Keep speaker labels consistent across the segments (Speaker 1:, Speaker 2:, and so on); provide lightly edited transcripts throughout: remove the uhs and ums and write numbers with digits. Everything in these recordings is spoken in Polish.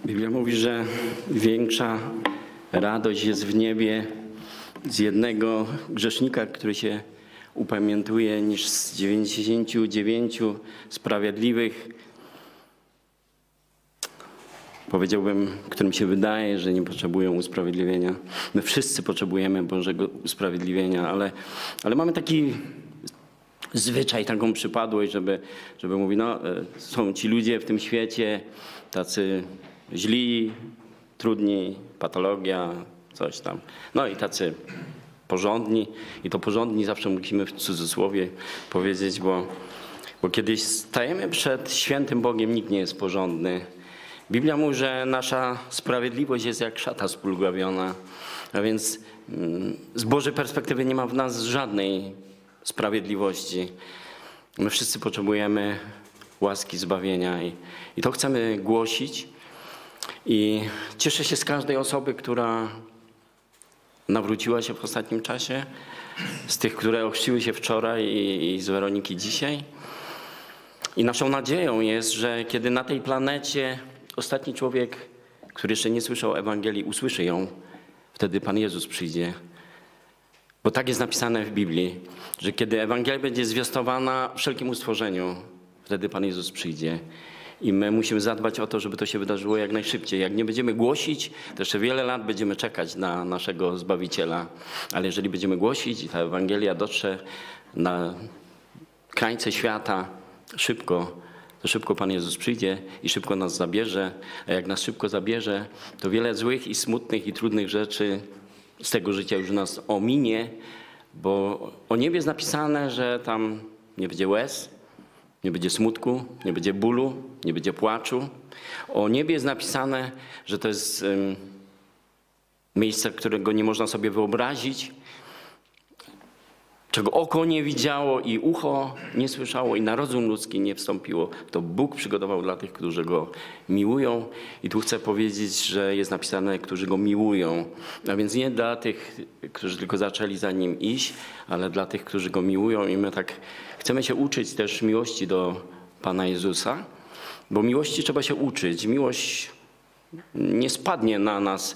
Speaker 1: Biblia mówi, że większa radość jest w niebie z jednego grzesznika, który się upamiętuje, niż z 99 sprawiedliwych. Powiedziałbym, którym się wydaje, że nie potrzebują usprawiedliwienia. My wszyscy potrzebujemy Bożego usprawiedliwienia, ale mamy taki zwyczaj, taką przypadłość, żeby mówić, no są ci ludzie w tym świecie tacy źli, trudni, patologia, coś tam. No i tacy porządni. I to porządni zawsze musimy w cudzysłowie powiedzieć, bo kiedy stajemy przed świętym Bogiem, nikt nie jest porządny. Biblia mówi, że nasza sprawiedliwość jest jak szata spulgawiona, a więc z Bożej perspektywy nie ma w nas żadnej sprawiedliwości. My wszyscy potrzebujemy łaski zbawienia i to chcemy głosić. I cieszę się z każdej osoby, która nawróciła się w ostatnim czasie, z tych, które ochrzciły się wczoraj i z Weroniki dzisiaj. I naszą nadzieją jest, że kiedy na tej planecie ostatni człowiek, który jeszcze nie słyszał Ewangelii, usłyszy ją, wtedy Pan Jezus przyjdzie. Bo tak jest napisane w Biblii, że kiedy Ewangelia będzie zwiastowana wszelkiemu stworzeniu, wtedy Pan Jezus przyjdzie. I my musimy zadbać o to, żeby to się wydarzyło jak najszybciej. Jak nie będziemy głosić, to jeszcze wiele lat będziemy czekać na naszego Zbawiciela. Ale jeżeli będziemy głosić i ta Ewangelia dotrze na krańce świata szybko, to szybko Pan Jezus przyjdzie i szybko nas zabierze. A jak nas szybko zabierze, to wiele złych i smutnych i trudnych rzeczy z tego życia już nas ominie, bo o niebie jest napisane, że tam nie będzie łez, nie będzie smutku, nie będzie bólu, nie będzie płaczu. O niebie jest napisane, że to jest miejsce, którego nie można sobie wyobrazić, czego oko nie widziało i ucho nie słyszało i na rozum ludzki nie wstąpiło. To Bóg przygotował dla tych, którzy Go miłują. I tu chcę powiedzieć, że jest napisane, którzy Go miłują. A więc nie dla tych, którzy tylko zaczęli za Nim iść, ale dla tych, którzy Go miłują. I my tak chcemy się uczyć też miłości do Pana Jezusa, bo miłości trzeba się uczyć. Miłość nie spadnie na nas,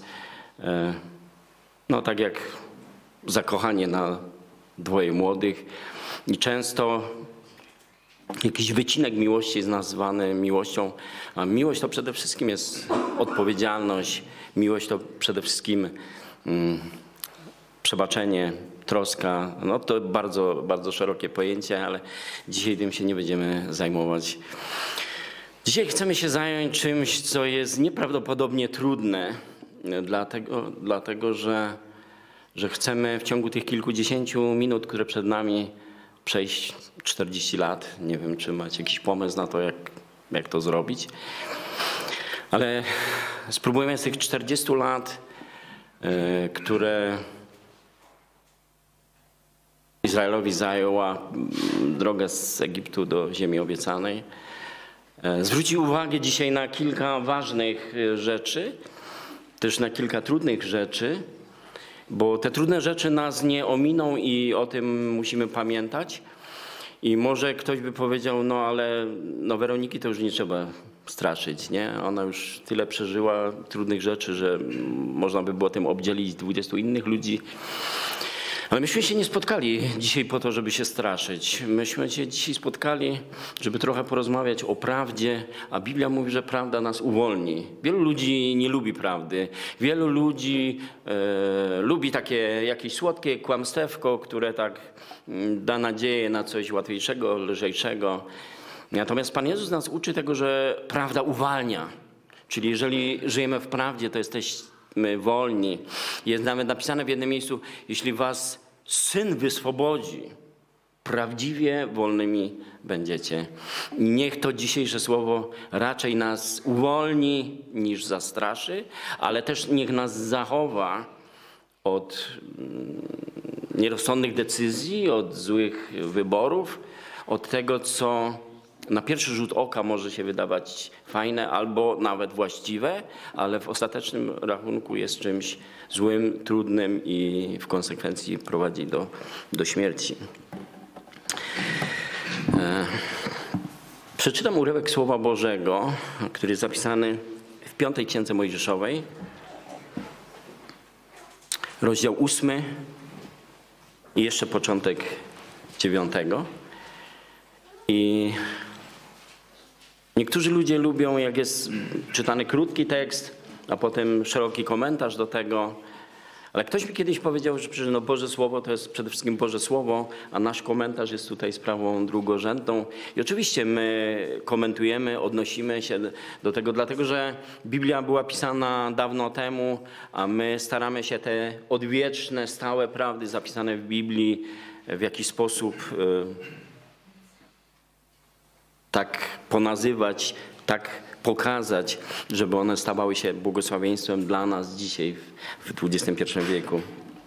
Speaker 1: no tak jak zakochanie na dwoje młodych. I często jakiś wycinek miłości jest nazwany miłością, a miłość to przede wszystkim jest odpowiedzialność. Miłość to przede wszystkim przebaczenie, troska. No to bardzo, bardzo szerokie pojęcie, ale dzisiaj tym się nie będziemy zajmować. Dzisiaj chcemy się zająć czymś, co jest nieprawdopodobnie trudne, dlatego że chcemy w ciągu tych kilkudziesięciu minut, które przed nami, przejść 40 lat. Nie wiem, czy macie jakiś pomysł na to, jak to zrobić. Ale spróbujemy z tych 40 lat, które Izraelowi zajęła drogę z Egiptu do ziemi obiecanej, zwrócić uwagę dzisiaj na kilka ważnych rzeczy, też na kilka trudnych rzeczy, bo te trudne rzeczy nas nie ominą i o tym musimy pamiętać. I może ktoś by powiedział, no ale no Weroniki to już nie trzeba straszyć, nie? Ona już tyle przeżyła trudnych rzeczy, że można by było tym obdzielić 20 innych ludzi. Ale myśmy się nie spotkali dzisiaj po to, żeby się straszyć. Myśmy się dzisiaj spotkali, żeby trochę porozmawiać o prawdzie, a Biblia mówi, że prawda nas uwolni. Wielu ludzi nie lubi prawdy. Wielu ludzi lubi takie jakieś słodkie kłamstewko, które tak da nadzieję na coś łatwiejszego, lżejszego. Natomiast Pan Jezus nas uczy tego, że prawda uwalnia. Czyli jeżeli żyjemy w prawdzie, to jesteśmy wolni. Jest nawet napisane w jednym miejscu, jeśli was Syn wyswobodzi, prawdziwie wolnymi będziecie. Niech to dzisiejsze słowo raczej nas uwolni niż zastraszy, ale też niech nas zachowa od nierozsądnych decyzji, od złych wyborów, od tego, co na pierwszy rzut oka może się wydawać fajne albo nawet właściwe, ale w ostatecznym rachunku jest czymś złym, trudnym i w konsekwencji prowadzi do śmierci. Przeczytam urywek Słowa Bożego, który jest zapisany w 5 Księdze Mojżeszowej, rozdział 8 i jeszcze początek 9. I niektórzy ludzie lubią, jak jest czytany krótki tekst, a potem szeroki komentarz do tego. Ale ktoś mi kiedyś powiedział, że przecież Boże Słowo to jest przede wszystkim Boże Słowo, a nasz komentarz jest tutaj sprawą drugorzędną. I oczywiście my komentujemy, odnosimy się do tego, dlatego że Biblia była pisana dawno temu, a my staramy się te odwieczne, stałe prawdy zapisane w Biblii w jakiś sposób tak ponazywać, tak pokazać, żeby one stawały się błogosławieństwem dla nas dzisiaj w XXI wieku.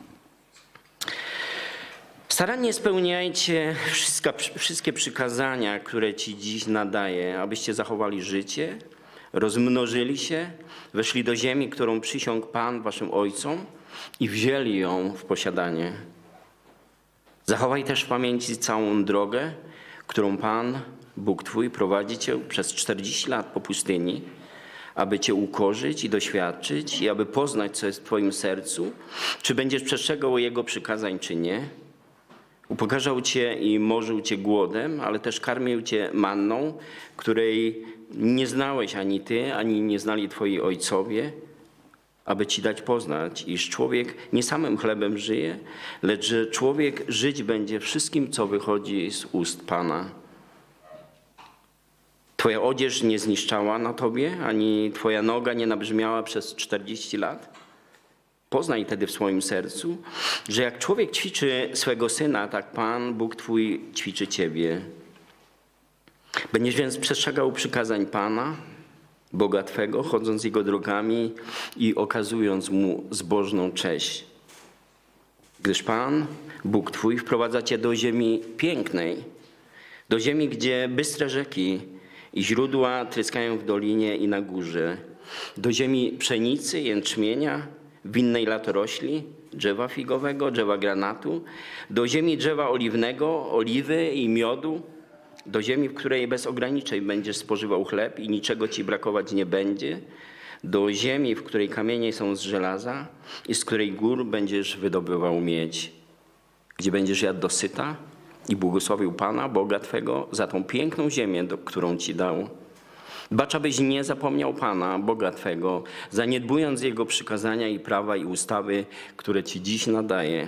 Speaker 1: Starannie spełniajcie wszystkie przykazania, które Ci dziś nadaję, abyście zachowali życie, rozmnożyli się, weszli do ziemi, którą przysiągł Pan Waszym ojcom i wzięli ją w posiadanie. Zachowaj też w pamięci całą drogę, którą Pan Bóg Twój prowadzi Cię przez 40 lat po pustyni, aby Cię ukorzyć i doświadczyć i aby poznać, co jest w Twoim sercu, czy będziesz przestrzegał Jego przykazań, czy nie. Upokarzał Cię i morzył Cię głodem, ale też karmił Cię manną, której nie znałeś ani Ty, ani nie znali Twoi ojcowie, aby Ci dać poznać, iż człowiek nie samym chlebem żyje, lecz że człowiek żyć będzie wszystkim, co wychodzi z ust Pana. Twoja odzież nie zniszczała na Tobie, ani Twoja noga nie nabrzmiała przez 40 lat? Poznaj tedy w swoim sercu, że jak człowiek ćwiczy swego syna, tak Pan, Bóg Twój ćwiczy Ciebie. Będziesz więc przestrzegał przykazań Pana, Boga Twego, chodząc Jego drogami i okazując Mu zbożną cześć. Gdyż Pan, Bóg Twój, wprowadza Cię do ziemi pięknej, do ziemi, gdzie bystre rzeki i źródła tryskają w dolinie i na górze, do ziemi pszenicy, jęczmienia, winnej latorośli, drzewa figowego, drzewa granatu, do ziemi drzewa oliwnego, oliwy i miodu, do ziemi, w której bez ograniczeń będziesz spożywał chleb i niczego ci brakować nie będzie, do ziemi, w której kamienie są z żelaza i z której gór będziesz wydobywał miedź, gdzie będziesz jadł dosyta i błogosławił Pana, Boga Twego, za tą piękną ziemię, którą Ci dał. Bacz, abyś nie zapomniał Pana, Boga Twego, zaniedbując Jego przykazania i prawa i ustawy, które Ci dziś nadaję.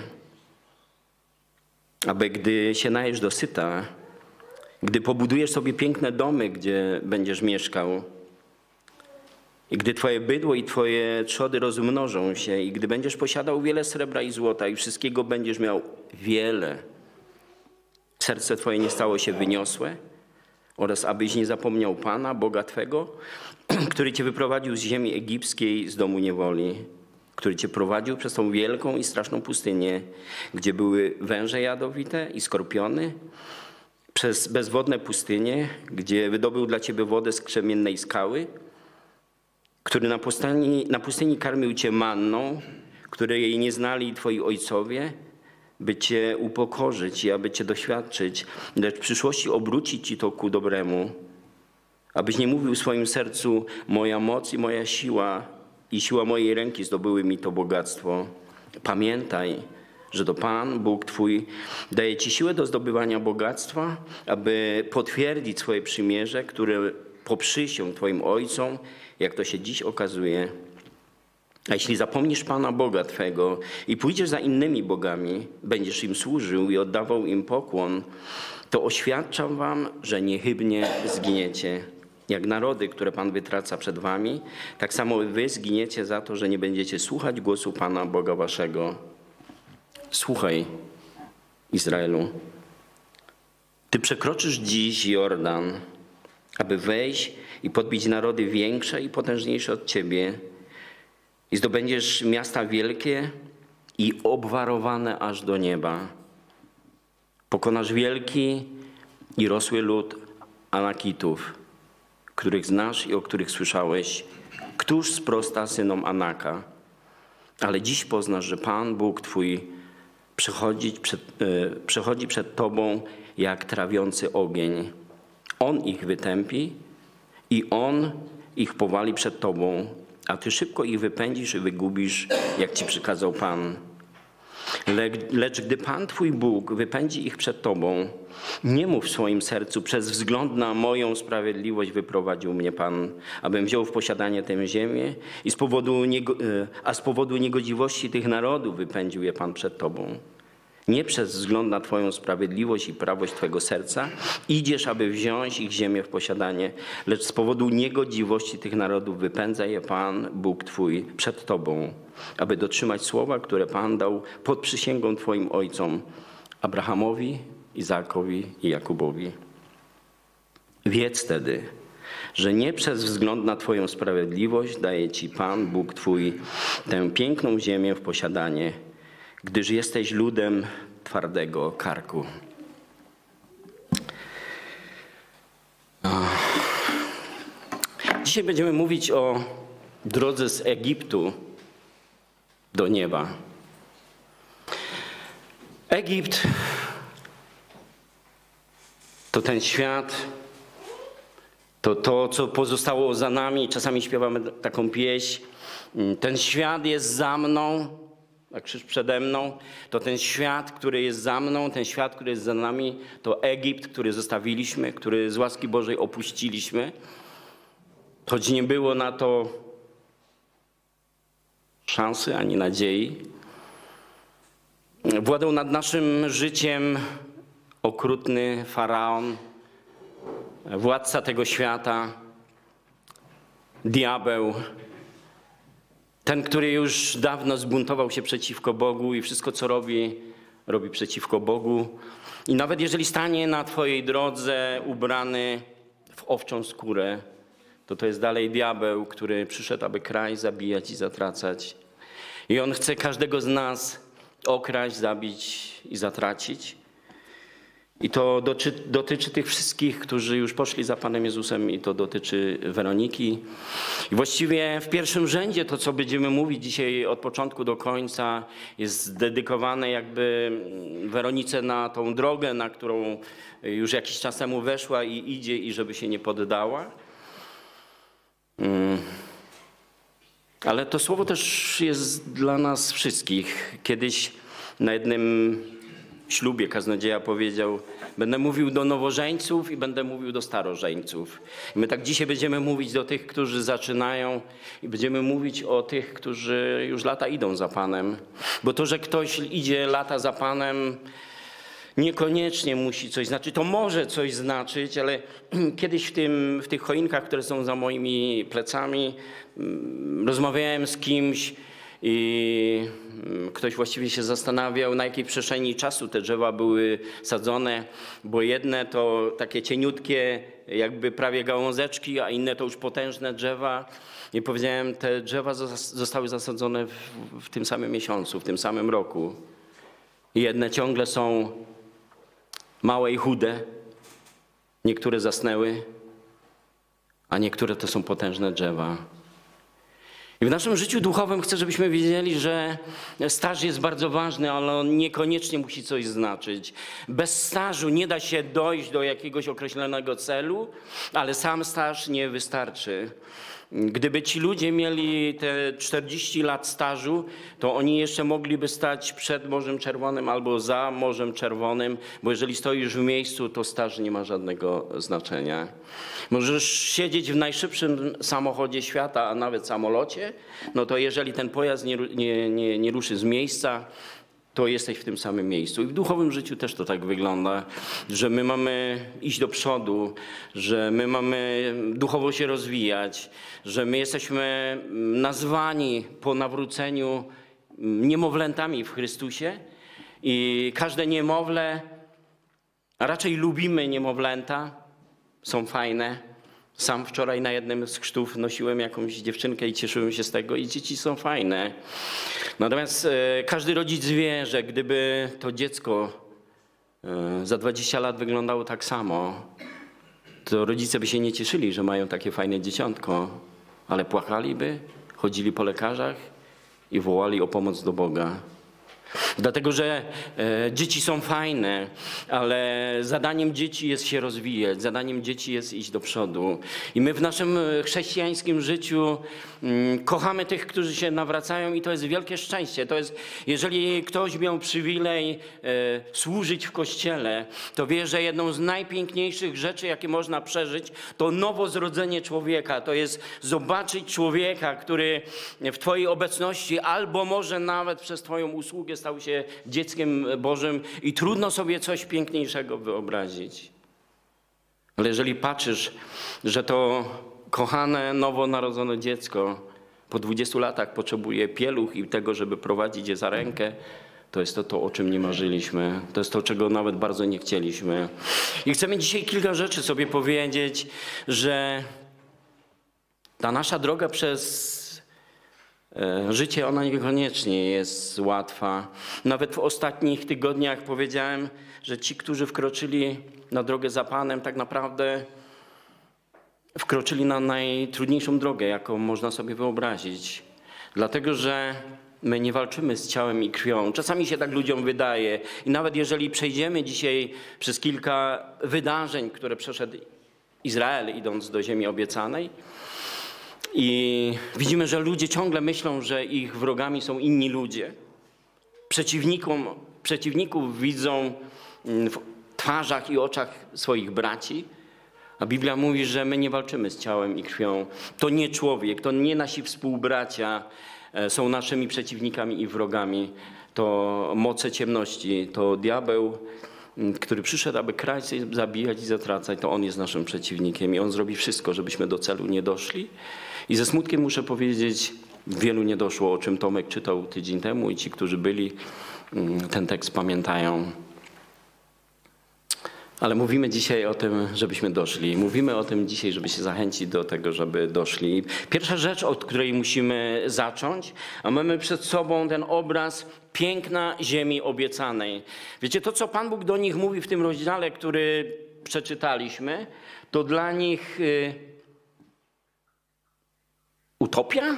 Speaker 1: Aby gdy się najesz dosyta, gdy pobudujesz sobie piękne domy, gdzie będziesz mieszkał, i gdy Twoje bydło i Twoje trzody rozmnożą się, i gdy będziesz posiadał wiele srebra i złota i wszystkiego będziesz miał wiele, serce Twoje nie stało się wyniosłe, oraz abyś nie zapomniał Pana, Boga Twego, który Cię wyprowadził z ziemi egipskiej, z domu niewoli, który Cię prowadził przez tą wielką i straszną pustynię, gdzie były węże jadowite i skorpiony, przez bezwodne pustynie, gdzie wydobył dla Ciebie wodę z krzemiennej skały, który na pustyni karmił Cię manną, której jej nie znali Twoi ojcowie, by Cię upokorzyć i aby Cię doświadczyć, lecz w przyszłości obrócić Ci to ku dobremu. Abyś nie mówił w swoim sercu, moja moc i moja siła i siła mojej ręki zdobyły mi to bogactwo. Pamiętaj, że to Pan, Bóg Twój, daje Ci siłę do zdobywania bogactwa, aby potwierdzić swoje przymierze, które poprzysiąg Twoim ojcom, jak to się dziś okazuje. A jeśli zapomnisz Pana Boga Twego i pójdziesz za innymi bogami, będziesz im służył i oddawał im pokłon, to oświadczam wam, że niechybnie zginiecie. Jak narody, które Pan wytraca przed wami, tak samo wy zginiecie za to, że nie będziecie słuchać głosu Pana Boga waszego. Słuchaj, Izraelu. Ty przekroczysz dziś Jordan, aby wejść i podbić narody większe i potężniejsze od ciebie, i zdobędziesz miasta wielkie i obwarowane aż do nieba. Pokonasz wielki i rosły lud Anakitów, których znasz i o których słyszałeś. Któż sprosta synom Anaka? Ale dziś poznasz, że Pan, Bóg Twój, przechodzi przed Tobą jak trawiący ogień. On ich wytępi i On ich powali przed Tobą, a Ty szybko ich wypędzisz i wygubisz, jak Ci przykazał Pan. Lecz gdy Pan Twój Bóg wypędzi ich przed Tobą, nie mów w swoim sercu, przez wzgląd na moją sprawiedliwość wyprowadził mnie Pan, abym wziął w posiadanie tę ziemię, a z powodu niegodziwości tych narodów wypędził je Pan przed Tobą. Nie przez wzgląd na Twoją sprawiedliwość i prawość Twojego serca idziesz, aby wziąć ich ziemię w posiadanie, lecz z powodu niegodziwości tych narodów wypędza je Pan, Bóg Twój, przed Tobą, aby dotrzymać słowa, które Pan dał pod przysięgą Twoim ojcom, Abrahamowi, Izaakowi i Jakubowi. Wiedz tedy, że nie przez wzgląd na Twoją sprawiedliwość daje Ci Pan, Bóg Twój, tę piękną ziemię w posiadanie, gdyż jesteś ludem twardego karku. Dzisiaj będziemy mówić o drodze z Egiptu do nieba. Egipt to ten świat, to, co pozostało za nami. Czasami śpiewamy taką pieśń. Ten świat jest za mną, a krzyż przede mną. To ten świat, który jest za mną, ten świat, który jest za nami, to Egipt, który zostawiliśmy, który z łaski Bożej opuściliśmy. Choć nie było na to szansy ani nadziei. Władał nad naszym życiem okrutny faraon, władca tego świata, diabeł, ten, który już dawno zbuntował się przeciwko Bogu i wszystko, co robi, robi przeciwko Bogu. I nawet jeżeli stanie na Twojej drodze ubrany w owczą skórę, to jest dalej diabeł, który przyszedł, aby kraść, zabijać i zatracać. I on chce każdego z nas okraść, zabić i zatracić. I to dotyczy tych wszystkich, którzy już poszli za Panem Jezusem, i to dotyczy Weroniki. I właściwie w pierwszym rzędzie to, co będziemy mówić dzisiaj od początku do końca, jest dedykowane jakby Weronice na tą drogę, na którą już jakiś czas temu weszła i idzie, i żeby się nie poddała. Ale to słowo też jest dla nas wszystkich. Kiedyś na jednym ślubie kaznodzieja powiedział: będę mówił do nowożeńców i będę mówił do starożeńców. I my tak dzisiaj będziemy mówić do tych, którzy zaczynają, i będziemy mówić o tych, którzy już lata idą za Panem. Bo to, że ktoś idzie lata za Panem, niekoniecznie musi coś znaczyć. To może coś znaczyć, ale kiedyś w tych choinkach, które są za moimi plecami, rozmawiałem z kimś i ktoś właściwie się zastanawiał, na jakiej przestrzeni czasu te drzewa były sadzone, bo jedne to takie cieniutkie, jakby prawie gałązeczki, a inne to już potężne drzewa. I powiedziałem, te drzewa zostały zasadzone w tym samym miesiącu, w tym samym roku. I jedne ciągle są małe i chude, niektóre zasnęły, a niektóre to są potężne drzewa. I w naszym życiu duchowym chcę, żebyśmy wiedzieli, że staż jest bardzo ważny, ale on niekoniecznie musi coś znaczyć. Bez stażu nie da się dojść do jakiegoś określonego celu, ale sam staż nie wystarczy. Gdyby ci ludzie mieli te 40 lat stażu, to oni jeszcze mogliby stać przed Morzem Czerwonym albo za Morzem Czerwonym, bo jeżeli stoisz w miejscu, to staż nie ma żadnego znaczenia. Możesz siedzieć w najszybszym samochodzie świata, a nawet samolocie, no to jeżeli ten pojazd nie ruszy z miejsca, to jesteś w tym samym miejscu. I w duchowym życiu też to tak wygląda, że my mamy iść do przodu, że my mamy duchowo się rozwijać, że my jesteśmy nazwani po nawróceniu niemowlętami w Chrystusie i każde niemowlę, a raczej lubimy niemowlęta, są fajne. Sam wczoraj na jednym z chrztów nosiłem jakąś dziewczynkę i cieszyłem się z tego, i dzieci są fajne. Natomiast każdy rodzic wie, że gdyby to dziecko za 20 lat wyglądało tak samo, to rodzice by się nie cieszyli, że mają takie fajne dzieciątko, ale płakaliby, chodzili po lekarzach i wołali o pomoc do Boga. Dlatego, że dzieci są fajne, ale zadaniem dzieci jest się rozwijać, zadaniem dzieci jest iść do przodu. I my w naszym chrześcijańskim życiu kochamy tych, którzy się nawracają i to jest wielkie szczęście. To jest, jeżeli ktoś miał przywilej służyć w Kościele, to wie, że jedną z najpiękniejszych rzeczy, jakie można przeżyć, to nowo zrodzenie człowieka. To jest zobaczyć człowieka, który w Twojej obecności albo może nawet przez Twoją usługę stał się dzieckiem Bożym i trudno sobie coś piękniejszego wyobrazić. Ale jeżeli patrzysz, że to kochane, nowonarodzone dziecko po 20 latach potrzebuje pieluch i tego, żeby prowadzić je za rękę, to jest to, o czym nie marzyliśmy. To jest to, czego nawet bardzo nie chcieliśmy. I chcemy dzisiaj kilka rzeczy sobie powiedzieć, że ta nasza droga przez życie, ona niekoniecznie jest łatwa. Nawet w ostatnich tygodniach powiedziałem, że ci, którzy wkroczyli na drogę za Panem, tak naprawdę wkroczyli na najtrudniejszą drogę, jaką można sobie wyobrazić. Dlatego, że my nie walczymy z ciałem i krwią. Czasami się tak ludziom wydaje. I nawet jeżeli przejdziemy dzisiaj przez kilka wydarzeń, które przeszedł Izrael, idąc do ziemi obiecanej, i widzimy, że ludzie ciągle myślą, że ich wrogami są inni ludzie. Przeciwników widzą w twarzach i oczach swoich braci, a Biblia mówi, że my nie walczymy z ciałem i krwią. To nie człowiek, to nie nasi współbracia są naszymi przeciwnikami i wrogami. To moce ciemności, to diabeł, który przyszedł, aby kraść, zabijać i zatracać, to on jest naszym przeciwnikiem i on zrobi wszystko, żebyśmy do celu nie doszli. I ze smutkiem muszę powiedzieć, wielu nie doszło, o czym Tomek czytał tydzień temu i ci, którzy byli, ten tekst pamiętają. Ale mówimy dzisiaj o tym, żebyśmy doszli. Mówimy o tym dzisiaj, żeby się zachęcić do tego, żeby doszli. Pierwsza rzecz, od której musimy zacząć, a mamy przed sobą ten obraz piękna ziemi obiecanej. Wiecie, to co Pan Bóg do nich mówi w tym rozdziale, który przeczytaliśmy, to dla nich utopia?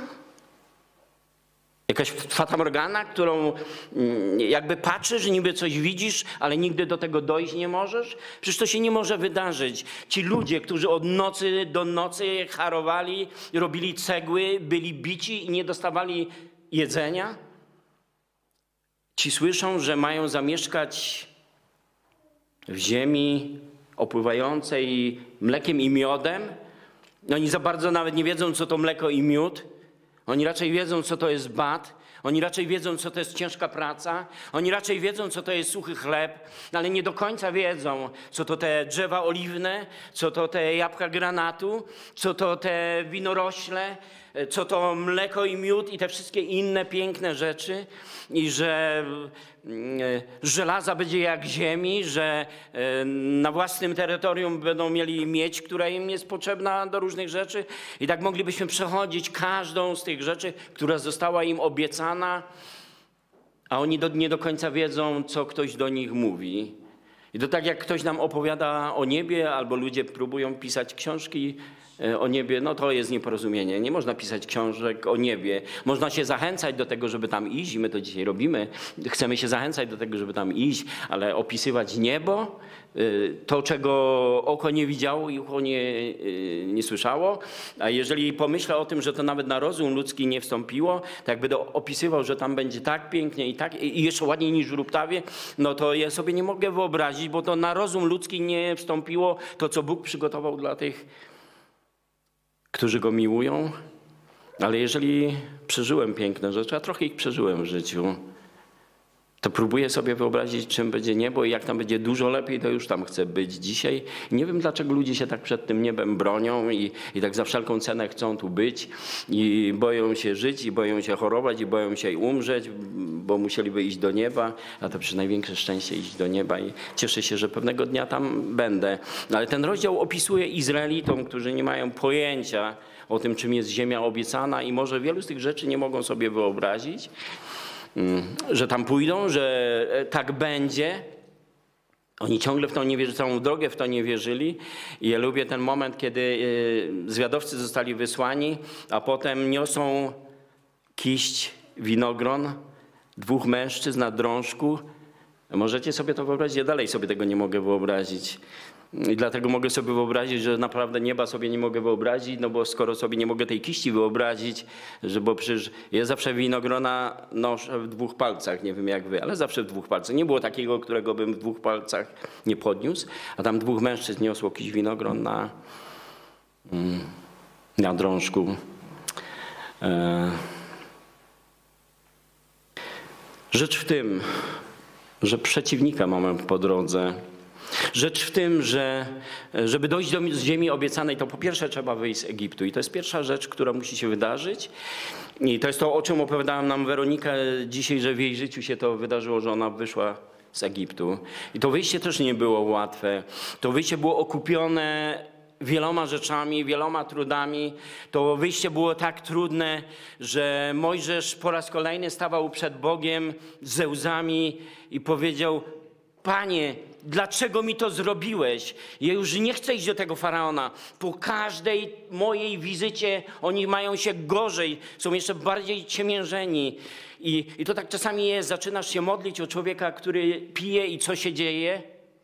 Speaker 1: Jakaś fatamorgana, którą jakby patrzysz, niby coś widzisz, ale nigdy do tego dojść nie możesz? Przecież to się nie może wydarzyć. Ci ludzie, którzy od nocy do nocy harowali, robili cegły, byli bici i nie dostawali jedzenia, ci słyszą, że mają zamieszkać w ziemi opływającej mlekiem i miodem. Oni za bardzo nawet nie wiedzą, co to mleko i miód. Oni raczej wiedzą, co to jest bat. Oni raczej wiedzą, co to jest ciężka praca. Oni raczej wiedzą, co to jest suchy chleb, ale nie do końca wiedzą, co to te drzewa oliwne, co to te jabłka granatu, co to te winorośle, co to mleko i miód i te wszystkie inne piękne rzeczy. I że żelaza będzie jak ziemi, że na własnym terytorium będą mieli miedź, która im jest potrzebna do różnych rzeczy. I tak moglibyśmy przechodzić każdą z tych rzeczy, która została im obiecana, a oni nie do końca wiedzą, co ktoś do nich mówi. I to tak jak ktoś nam opowiada o niebie, albo ludzie próbują pisać książki o niebie, no to jest nieporozumienie. Nie można pisać książek o niebie. Można się zachęcać do tego, żeby tam iść i my to dzisiaj robimy. Chcemy się zachęcać do tego, żeby tam iść, ale opisywać niebo, to czego oko nie widziało i ucho nie słyszało, a jeżeli pomyślę o tym, że to nawet na rozum ludzki nie wstąpiło, tak jakby opisywał, że tam będzie tak pięknie i jeszcze ładniej niż w Ruptawie, no to ja sobie nie mogę wyobrazić, bo to na rozum ludzki nie wstąpiło to, co Bóg przygotował dla tych, którzy Go miłują. Ale jeżeli przeżyłem piękne rzeczy, a trochę ich przeżyłem w życiu, to próbuję sobie wyobrazić, czym będzie niebo i jak tam będzie dużo lepiej, to już tam chcę być dzisiaj. I nie wiem, dlaczego ludzie się tak przed tym niebem bronią i tak za wszelką cenę chcą tu być i boją się żyć, i boją się chorować, i boją się umrzeć, bo musieliby iść do nieba, a to przy największe szczęście iść do nieba i cieszę się, że pewnego dnia tam będę. Ale ten rozdział opisuje Izraelitom, którzy nie mają pojęcia o tym, czym jest ziemia obiecana i może wielu z tych rzeczy nie mogą sobie wyobrazić, że tam pójdą, że tak będzie. Oni ciągle w to nie wierzyli, całą drogę w to nie wierzyli. I ja lubię ten moment, kiedy zwiadowcy zostali wysłani, a potem niosą kiść winogron, 2 mężczyzn na drążku. Możecie sobie to wyobrazić? Ja dalej sobie tego nie mogę wyobrazić. I dlatego mogę sobie wyobrazić, że naprawdę nieba sobie nie mogę wyobrazić, no bo skoro sobie nie mogę tej kiści wyobrazić, bo przecież ja zawsze winogrona noszę w 2 palcach, nie wiem jak wy, ale zawsze w 2 palcach. Nie było takiego, którego bym w 2 palcach nie podniósł, a tam 2 mężczyzn niosło jakiś winogron na drążku. Rzecz w tym, że przeciwnika mamy po drodze. Rzecz w tym, że żeby dojść do ziemi obiecanej, to po pierwsze trzeba wyjść z Egiptu. I to jest pierwsza rzecz, która musi się wydarzyć. I to jest to, o czym opowiadała nam Weronika dzisiaj, że w jej życiu się to wydarzyło, że ona wyszła z Egiptu. I to wyjście też nie było łatwe. To wyjście było okupione wieloma rzeczami, wieloma trudami. To wyjście było tak trudne, że Mojżesz po raz kolejny stawał przed Bogiem ze łzami i powiedział: Panie, dlaczego mi to zrobiłeś? Ja już nie chcę iść do tego Faraona. Po każdej mojej wizycie oni mają się gorzej, są jeszcze bardziej ciemiężeni. I to tak czasami jest, zaczynasz się modlić o człowieka, który pije i co się dzieje?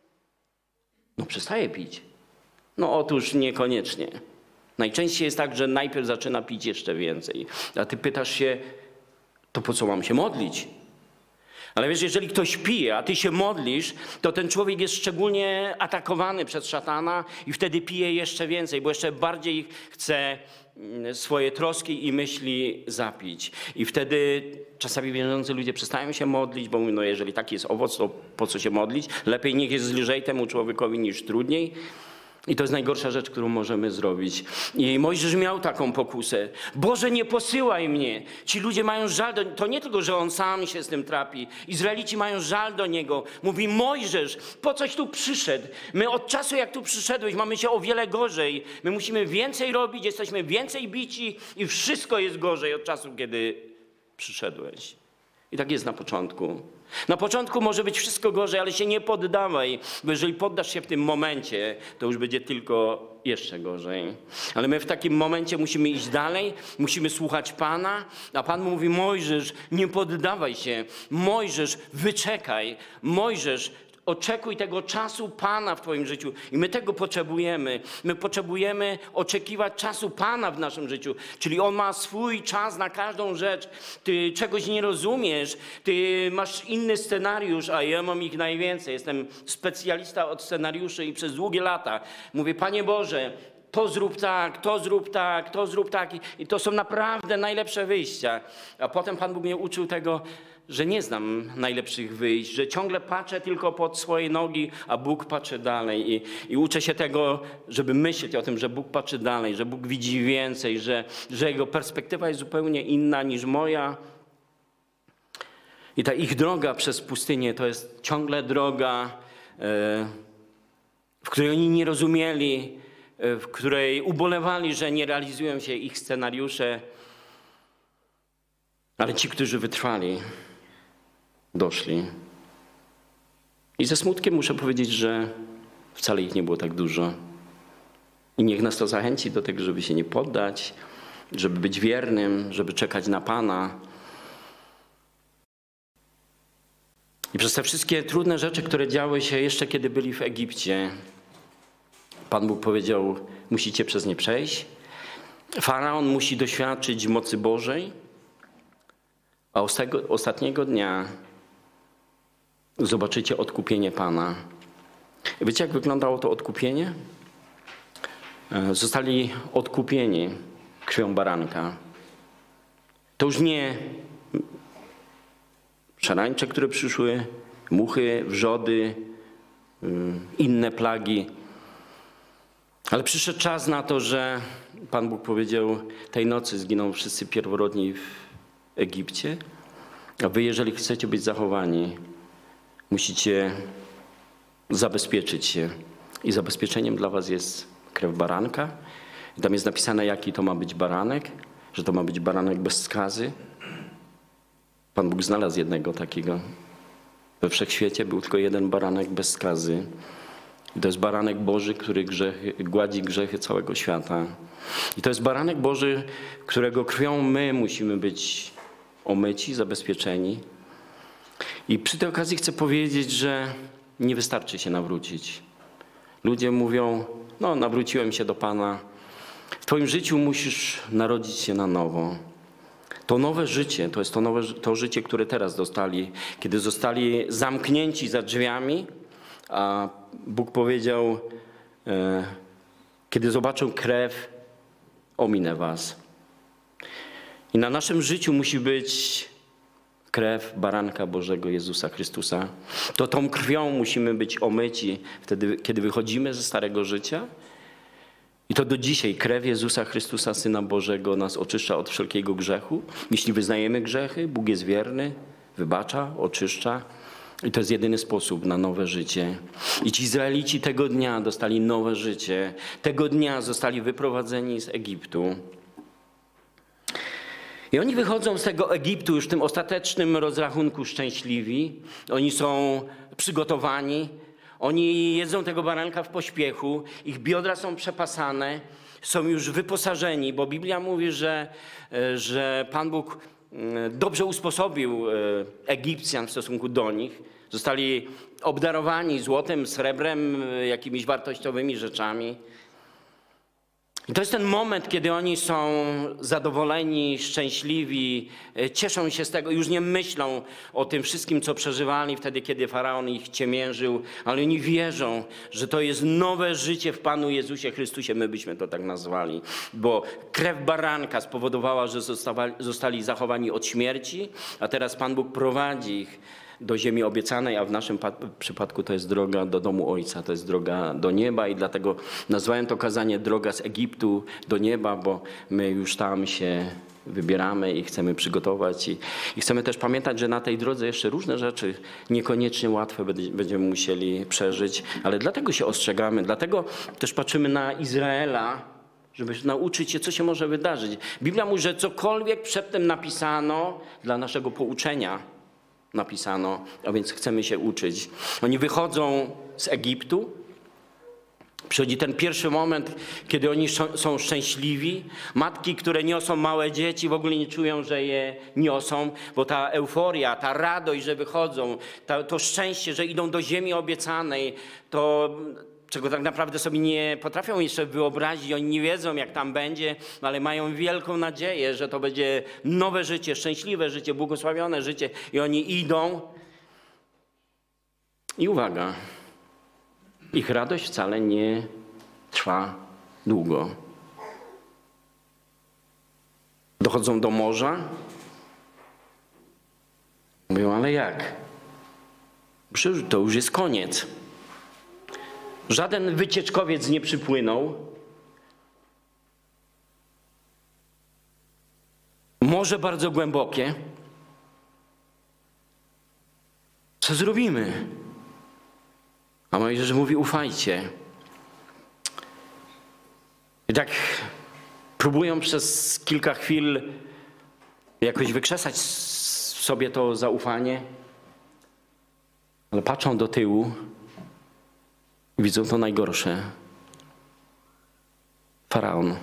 Speaker 1: No przestaje pić. No otóż niekoniecznie. Najczęściej jest tak, że najpierw zaczyna pić jeszcze więcej. A ty pytasz się, to po co mam się modlić? Ale wiesz, jeżeli ktoś pije, a ty się modlisz, to ten człowiek jest szczególnie atakowany przez szatana i wtedy pije jeszcze więcej, bo jeszcze bardziej chce swoje troski i myśli zapić. I wtedy czasami wierzący ludzie przestają się modlić, bo mówią, no jeżeli taki jest owoc, to po co się modlić? Lepiej niech jest lżej temu człowiekowi niż trudniej. I to jest najgorsza rzecz, którą możemy zrobić. I Mojżesz miał taką pokusę. Boże, nie posyłaj mnie. Ci ludzie mają żal to nie tylko, że on sam się z tym trapi. Izraelici mają żal do niego. Mówi: Mojżesz, po coś tu przyszedł? My od czasu, jak tu przyszedłeś, mamy się o wiele gorzej. My musimy więcej robić, jesteśmy więcej bici i wszystko jest gorzej od czasu, kiedy przyszedłeś. I tak jest na początku. Na początku może być wszystko gorzej, ale się nie poddawaj, bo jeżeli poddasz się w tym momencie, to już będzie tylko jeszcze gorzej. Ale my w takim momencie musimy iść dalej, musimy słuchać Pana, a Pan mówi: Mojżesz, nie poddawaj się, Mojżesz, wyczekaj, Mojżesz, oczekuj tego czasu Pana w twoim życiu. I my tego potrzebujemy. My potrzebujemy oczekiwać czasu Pana w naszym życiu. Czyli On ma swój czas na każdą rzecz. Ty czegoś nie rozumiesz. Ty masz inny scenariusz, a ja mam ich najwięcej. Jestem specjalista od scenariuszy i przez długie lata mówię: Panie Boże, to zrób tak, to zrób tak, to zrób tak. I to są naprawdę najlepsze wyjścia. A potem Pan Bóg mnie uczył tego, że nie znam najlepszych wyjść, że ciągle patrzę tylko pod swoje nogi, a Bóg patrzy dalej. I uczę się tego, żeby myśleć o tym, że Bóg patrzy dalej, że Bóg widzi więcej, że Jego perspektywa jest zupełnie inna niż moja. I ta ich droga przez pustynię to jest ciągle droga, w której oni nie rozumieli, w której ubolewali, że nie realizują się ich scenariusze. Ale ci, którzy wytrwali, doszli. I ze smutkiem muszę powiedzieć, że wcale ich nie było tak dużo. I niech nas to zachęci do tego, żeby się nie poddać, żeby być wiernym, żeby czekać na Pana. I przez te wszystkie trudne rzeczy, które działy się jeszcze kiedy byli w Egipcie, Pan Bóg powiedział: musicie przez nie przejść. Faraon musi doświadczyć mocy Bożej, a ostatniego dnia zobaczycie odkupienie Pana. Wiecie, jak wyglądało to odkupienie? Zostali odkupieni krwią baranka. To już nie szarańcze, które przyszły, muchy, wrzody, inne plagi. Ale przyszedł czas na to, że Pan Bóg powiedział: tej nocy zginą wszyscy pierworodni w Egipcie, a wy, jeżeli chcecie być zachowani, musicie zabezpieczyć się. I zabezpieczeniem dla was jest krew baranka. I tam jest napisane, jaki to ma być baranek, że to ma być baranek bez skazy. Pan Bóg znalazł jednego takiego. We wszechświecie był tylko jeden baranek bez skazy. I to jest baranek Boży, który gładzi grzechy całego świata. I to jest baranek Boży, którego krwią my musimy być omyci, zabezpieczeni. I przy tej okazji chcę powiedzieć, że nie wystarczy się nawrócić. Ludzie mówią, no nawróciłem się do Pana. W twoim życiu musisz narodzić się na nowo. To nowe życie, to jest to życie, które teraz dostali, kiedy zostali zamknięci za drzwiami, a Bóg powiedział, kiedy zobaczą krew, ominę was. I na naszym życiu musi być krew baranka Bożego Jezusa Chrystusa. To tą krwią musimy być omyci wtedy, kiedy wychodzimy ze starego życia. I to do dzisiaj krew Jezusa Chrystusa, Syna Bożego, nas oczyszcza od wszelkiego grzechu. Jeśli wyznajemy grzechy, Bóg jest wierny, wybacza, oczyszcza. I to jest jedyny sposób na nowe życie. I ci Izraelici tego dnia dostali nowe życie. Tego dnia zostali wyprowadzeni z Egiptu. I oni wychodzą z tego Egiptu już w tym ostatecznym rozrachunku szczęśliwi. Oni są przygotowani. Oni jedzą tego baranka w pośpiechu. Ich biodra są przepasane. Są już wyposażeni, bo Biblia mówi, że Pan Bóg dobrze usposobił Egipcjan w stosunku do nich. Zostali obdarowani złotem, srebrem, jakimiś wartościowymi rzeczami. I to jest ten moment, kiedy oni są zadowoleni, szczęśliwi, cieszą się z tego, już nie myślą o tym wszystkim, co przeżywali wtedy, kiedy Faraon ich ciemiężył, ale oni wierzą, że to jest nowe życie w Panu Jezusie Chrystusie, my byśmy to tak nazwali, bo krew baranka spowodowała, że zostali zachowani od śmierci, a teraz Pan Bóg prowadzi ich do ziemi obiecanej, a w naszym przypadku to jest droga do domu Ojca, to jest droga do nieba i dlatego nazwałem to kazanie droga z Egiptu do nieba, bo my już tam się wybieramy i chcemy przygotować i chcemy też pamiętać, że na tej drodze jeszcze różne rzeczy niekoniecznie łatwe będziemy musieli przeżyć, ale dlatego się ostrzegamy, dlatego też patrzymy na Izraela, żeby nauczyć się, co się może wydarzyć. Biblia mówi, że cokolwiek przedtem napisano dla naszego pouczenia, napisano, a więc chcemy się uczyć. Oni wychodzą z Egiptu. Przychodzi ten pierwszy moment, kiedy oni są szczęśliwi. Matki, które niosą małe dzieci, w ogóle nie czują, że je niosą, bo ta euforia, ta radość, że wychodzą, to szczęście, że idą do ziemi obiecanej, to czego tak naprawdę sobie nie potrafią jeszcze wyobrazić, oni nie wiedzą, jak tam będzie, ale mają wielką nadzieję, że to będzie nowe życie, szczęśliwe życie, błogosławione życie i oni idą. I uwaga, ich radość wcale nie trwa długo. Dochodzą do morza, mówią, ale jak? Przecież to już jest koniec. Żaden wycieczkowiec nie przypłynął. Morze bardzo głębokie. Co zrobimy? A Mojżesz mówi, ufajcie. I tak próbują przez kilka chwil jakoś wykrzesać sobie to zaufanie, ale patrzą do tyłu. Widzą to najgorsze. Faraon.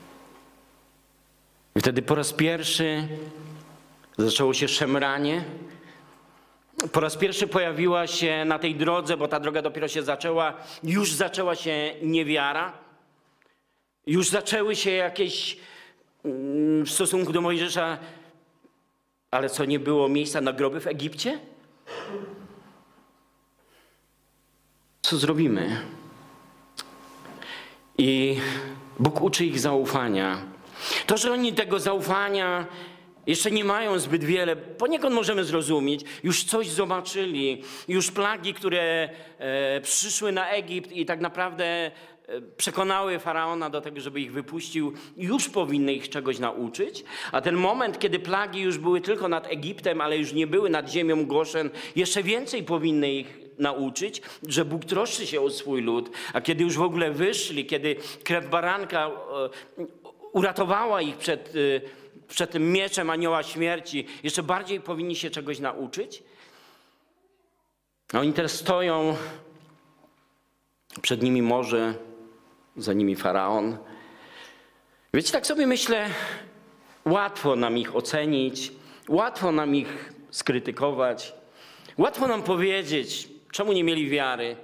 Speaker 1: I wtedy po raz pierwszy zaczęło się szemranie. Po raz pierwszy pojawiła się na tej drodze, bo ta droga dopiero się zaczęła, już zaczęła się niewiara. Już zaczęły się jakieś w stosunku do Mojżesza, ale co, nie było miejsca na groby w Egipcie? Co zrobimy? I Bóg uczy ich zaufania. To, że oni tego zaufania jeszcze nie mają zbyt wiele, poniekąd możemy zrozumieć. Już coś zobaczyli, już plagi, które przyszły na Egipt i tak naprawdę przekonały Faraona do tego, żeby ich wypuścił, już powinny ich czegoś nauczyć. A ten moment, kiedy plagi już były tylko nad Egiptem, ale już nie były nad ziemią Goszen, jeszcze więcej powinny ich nauczyć, że Bóg troszczy się o swój lud, a kiedy już w ogóle wyszli, kiedy krew baranka uratowała ich przed tym mieczem anioła śmierci, jeszcze bardziej powinni się czegoś nauczyć. A oni teraz stoją, przed nimi morze, za nimi Faraon. Wiecie, tak sobie myślę, łatwo nam ich ocenić, łatwo nam ich skrytykować, Łatwo nam powiedzieć, czemu nie mieli wiary.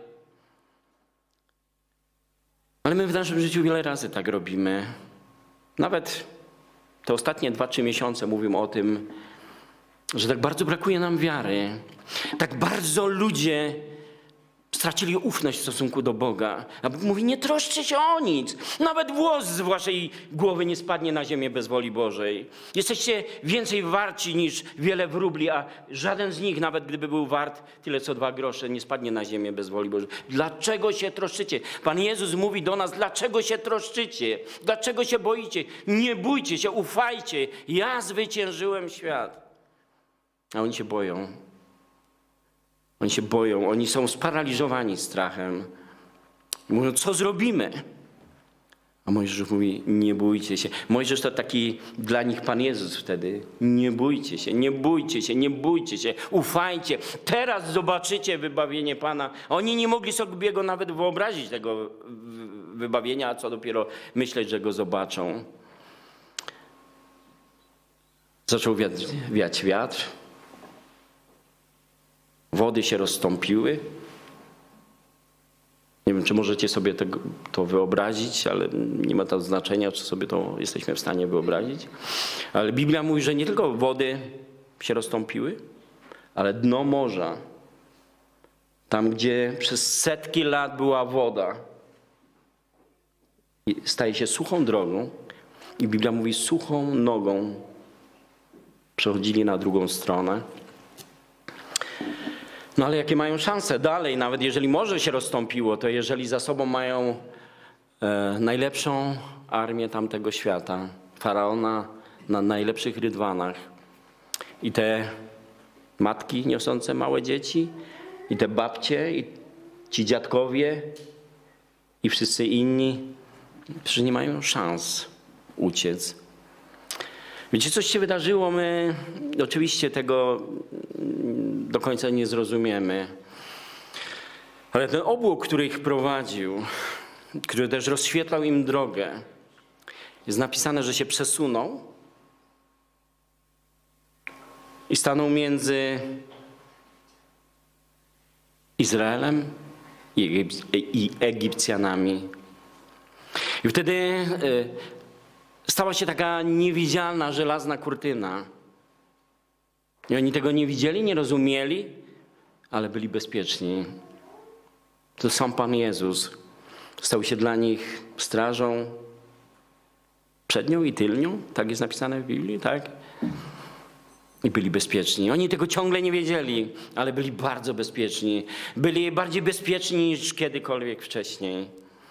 Speaker 1: Ale my w naszym życiu wiele razy tak robimy. Nawet te ostatnie 2-3 miesiące mówimy o tym, że tak bardzo brakuje nam wiary. Tak bardzo ludzie stracili ufność w stosunku do Boga. A Bóg mówi, nie troszczcie się o nic. Nawet włos z waszej głowy nie spadnie na ziemię bez woli Bożej. Jesteście więcej warci niż wiele wróbli, a żaden z nich, nawet gdyby był wart tyle co 2 grosze, nie spadnie na ziemię bez woli Bożej. Dlaczego się troszczycie? Pan Jezus mówi do nas, dlaczego się troszczycie? Dlaczego się boicie? Nie bójcie się, ufajcie. Ja zwyciężyłem świat. A oni się boją. Oni się boją, oni są sparaliżowani strachem. Mówią, co zrobimy? A Mojżesz mówi, nie bójcie się. Mojżesz to taki dla nich Pan Jezus wtedy. Nie bójcie się, nie bójcie się, nie bójcie się. Ufajcie. Teraz zobaczycie wybawienie Pana. Oni nie mogli sobie go nawet wyobrazić, tego wybawienia, a co dopiero myśleć, że go zobaczą. Zaczął wiać wiatr. Wody się rozstąpiły. Nie wiem, czy możecie sobie to wyobrazić, ale nie ma to znaczenia, czy sobie to jesteśmy w stanie wyobrazić. Ale Biblia mówi, że nie tylko wody się rozstąpiły, ale dno morza, tam gdzie przez setki lat była woda, staje się suchą drogą i Biblia mówi, suchą nogą przechodzili na drugą stronę. No ale jakie mają szanse dalej, nawet jeżeli morze się rozstąpiło, to jeżeli za sobą mają najlepszą armię tamtego świata, faraona na najlepszych rydwanach i te matki niosące małe dzieci, i te babcie, i ci dziadkowie, i wszyscy inni, że nie mają szans uciec. Wiecie, coś się wydarzyło, my oczywiście tego do końca nie zrozumiemy. Ale ten obłok, który ich prowadził, który też rozświetlał im drogę, jest napisane, że się przesunął i stanął między Izraelem i Egipcjanami. I wtedy stała się taka niewidzialna, żelazna kurtyna. I oni tego nie widzieli, nie rozumieli, ale byli bezpieczni. To sam Pan Jezus stał się dla nich strażą przednią i tylnią. Tak jest napisane w Biblii, tak? I byli bezpieczni. Oni tego ciągle nie wiedzieli, ale byli bardzo bezpieczni. Byli bardziej bezpieczni niż kiedykolwiek wcześniej.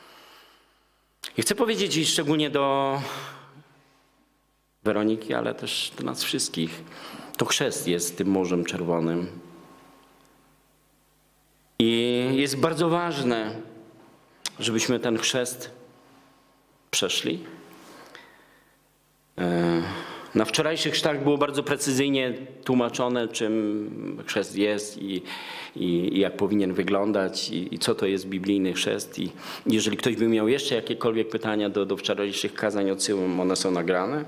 Speaker 1: I chcę powiedzieć i szczególnie do Weroniki, ale też do nas wszystkich. To chrzest jest tym Morzem Czerwonym. I jest bardzo ważne, żebyśmy ten chrzest przeszli. Na wczorajszych chrztach było bardzo precyzyjnie tłumaczone, czym chrzest jest i jak powinien wyglądać i co to jest biblijny chrzest. I jeżeli ktoś by miał jeszcze jakiekolwiek pytania do wczorajszych kazań, odsyłam, one są nagrane.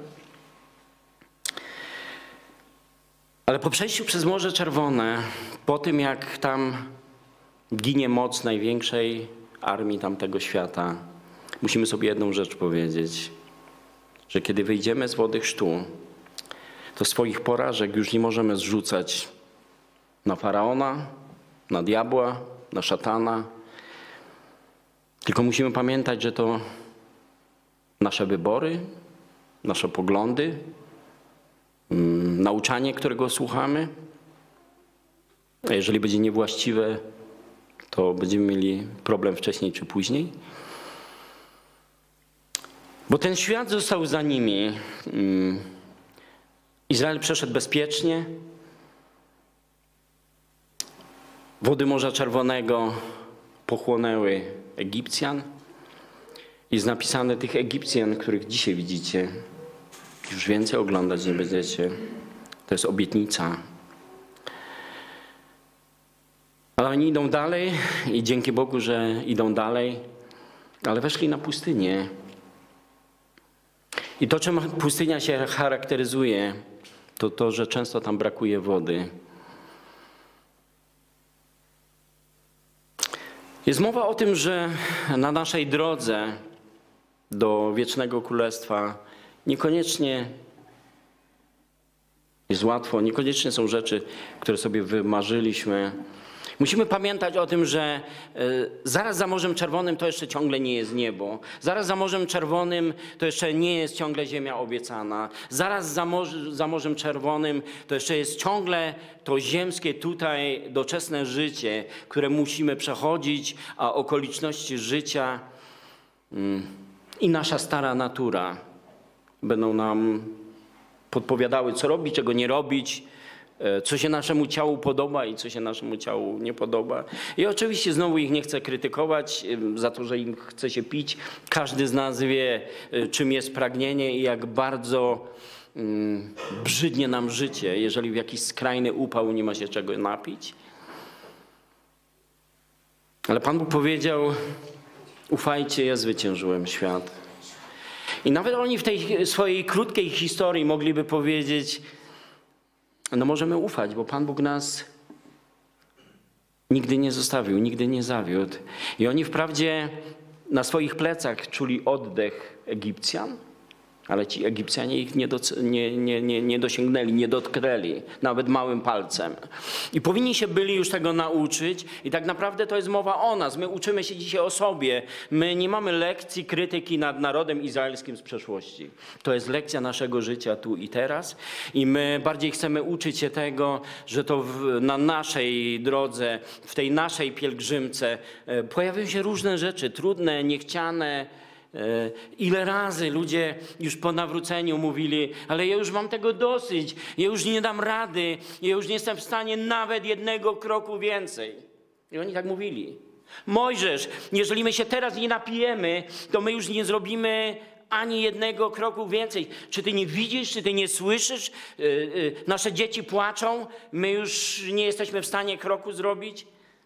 Speaker 1: Ale po przejściu przez Morze Czerwone, po tym jak tam ginie moc największej armii tamtego świata, musimy sobie jedną rzecz powiedzieć, że kiedy wyjdziemy z wody chrztu, to swoich porażek już nie możemy zrzucać na faraona, na diabła, na szatana, tylko musimy pamiętać, że to nasze wybory, nasze poglądy, nauczanie, którego słuchamy, a jeżeli będzie niewłaściwe, to będziemy mieli problem wcześniej czy później. Bo ten świat został za nimi. Izrael przeszedł bezpiecznie. Wody Morza Czerwonego pochłonęły Egipcjan. Jest napisane tych Egipcjan, których dzisiaj widzicie. Już więcej oglądać nie będziecie. To jest obietnica. Ale oni idą dalej i dzięki Bogu, że idą dalej, ale weszli na pustynię. I to, czym pustynia się charakteryzuje, to to, że często tam brakuje wody. Jest mowa o tym, że na naszej drodze do wiecznego królestwa niekoniecznie jest łatwo, niekoniecznie są rzeczy, które sobie wymarzyliśmy. Musimy pamiętać o tym, że zaraz za Morzem Czerwonym to jeszcze ciągle nie jest niebo. Zaraz za Morzem Czerwonym to jeszcze nie jest ciągle ziemia obiecana. Zaraz za Morzem Czerwonym to jeszcze jest ciągle to ziemskie tutaj doczesne życie, które musimy przechodzić, a okoliczności życia i nasza stara natura będą nam podpowiadały, co robić, czego nie robić, co się naszemu ciału podoba i co się naszemu ciału nie podoba. I oczywiście znowu ich nie chcę krytykować za to, że im chce się pić. Każdy z nas wie, czym jest pragnienie i jak bardzo brzydnie nam życie, jeżeli w jakiś skrajny upał nie ma się czego napić. Ale Pan Bóg powiedział, ufajcie, ja zwyciężyłem świat. I nawet oni w tej swojej krótkiej historii mogliby powiedzieć, no możemy ufać, bo Pan Bóg nas nigdy nie zostawił, nigdy nie zawiódł. I oni wprawdzie na swoich plecach czuli oddech Egipcjan, ale ci Egipcjanie ich nie dosięgnęli, nie dotknęli, nawet małym palcem. I powinni się byli już tego nauczyć i tak naprawdę to jest mowa o nas. My uczymy się dzisiaj o sobie. My nie mamy lekcji krytyki nad narodem izraelskim z przeszłości. To jest lekcja naszego życia tu i teraz i my bardziej chcemy uczyć się tego, że to na naszej drodze, w tej naszej pielgrzymce pojawią się różne rzeczy, trudne, niechciane. Ile razy ludzie już po nawróceniu mówili, ale ja już mam tego dosyć, ja już nie dam rady, ja już nie jestem w stanie nawet jednego kroku więcej. I oni tak mówili. Mojżesz, jeżeli my się teraz nie napijemy, to my już nie zrobimy ani jednego kroku więcej. Czy ty nie widzisz, czy ty nie słyszysz? Nasze dzieci płaczą, my już nie jesteśmy w stanie kroku zrobić.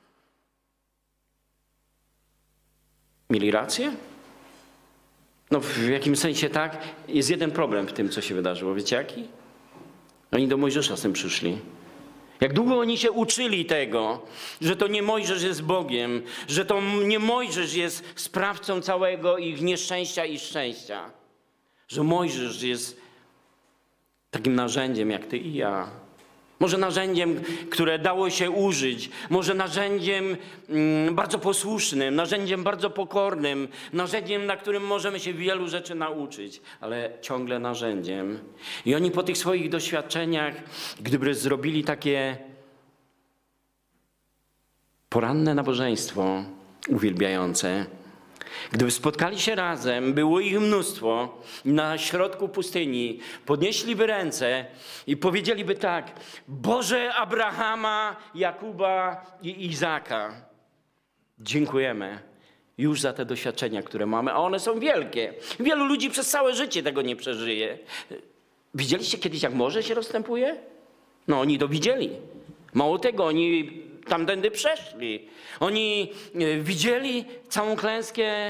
Speaker 1: Mieli rację? No w jakimś sensie tak. Jest jeden problem w tym, co się wydarzyło. Wiecie jaki? Oni do Mojżesza z tym przyszli. Jak długo oni się uczyli tego, że to nie Mojżesz jest Bogiem, że to nie Mojżesz jest sprawcą całego ich nieszczęścia i szczęścia. Że Mojżesz jest takim narzędziem jak ty i ja. Może narzędziem, które dało się użyć, może narzędziem bardzo posłusznym, narzędziem bardzo pokornym, narzędziem, na którym możemy się wielu rzeczy nauczyć, ale ciągle narzędziem. I oni po tych swoich doświadczeniach, gdyby zrobili takie poranne nabożeństwo uwielbiające, gdyby spotkali się razem, było ich mnóstwo na środku pustyni, podnieśliby ręce i powiedzieliby tak: Boże Abrahama, Jakuba i Izaka, dziękujemy już za te doświadczenia, które mamy, a one są wielkie. Wielu ludzi przez całe życie tego nie przeżyje. Widzieliście kiedyś, jak morze się rozstępuje? No oni to widzieli. Mało tego, oni tamtędy przeszli. Oni widzieli całą klęskę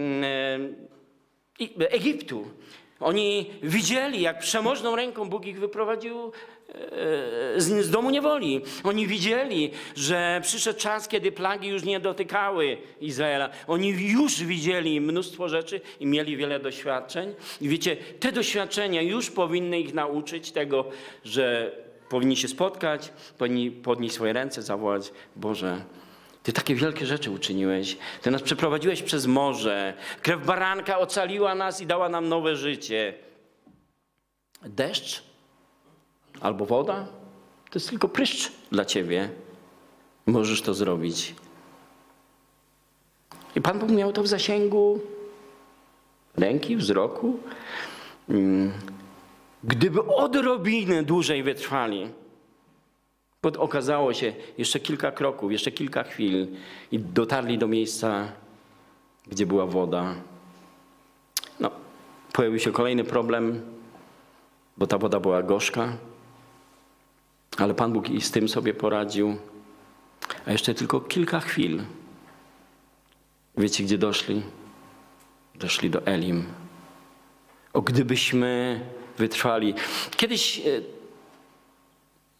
Speaker 1: Egiptu. Oni widzieli, jak przemożną ręką Bóg ich wyprowadził z domu niewoli. Oni widzieli, że przyszedł czas, kiedy plagi już nie dotykały Izraela. Oni już widzieli mnóstwo rzeczy i mieli wiele doświadczeń. I wiecie, te doświadczenia już powinny ich nauczyć tego, że powinni się spotkać, powinni podnieść swoje ręce, zawołać: Boże, Ty takie wielkie rzeczy uczyniłeś. Ty nas przeprowadziłeś przez morze. Krew baranka ocaliła nas i dała nam nowe życie. Deszcz albo woda to jest tylko pryszcz dla Ciebie. Możesz to zrobić. I Pan Bóg miał to w zasięgu ręki, wzroku. Gdyby odrobinę dłużej wytrwali, bo okazało się jeszcze kilka kroków, jeszcze kilka chwil i dotarli do miejsca, gdzie była woda. No, pojawił się kolejny problem, bo ta woda była gorzka, ale Pan Bóg i z tym sobie poradził. A jeszcze tylko kilka chwil. Wiecie, gdzie doszli? Doszli do Elim. O, gdybyśmy wytrwali. Kiedyś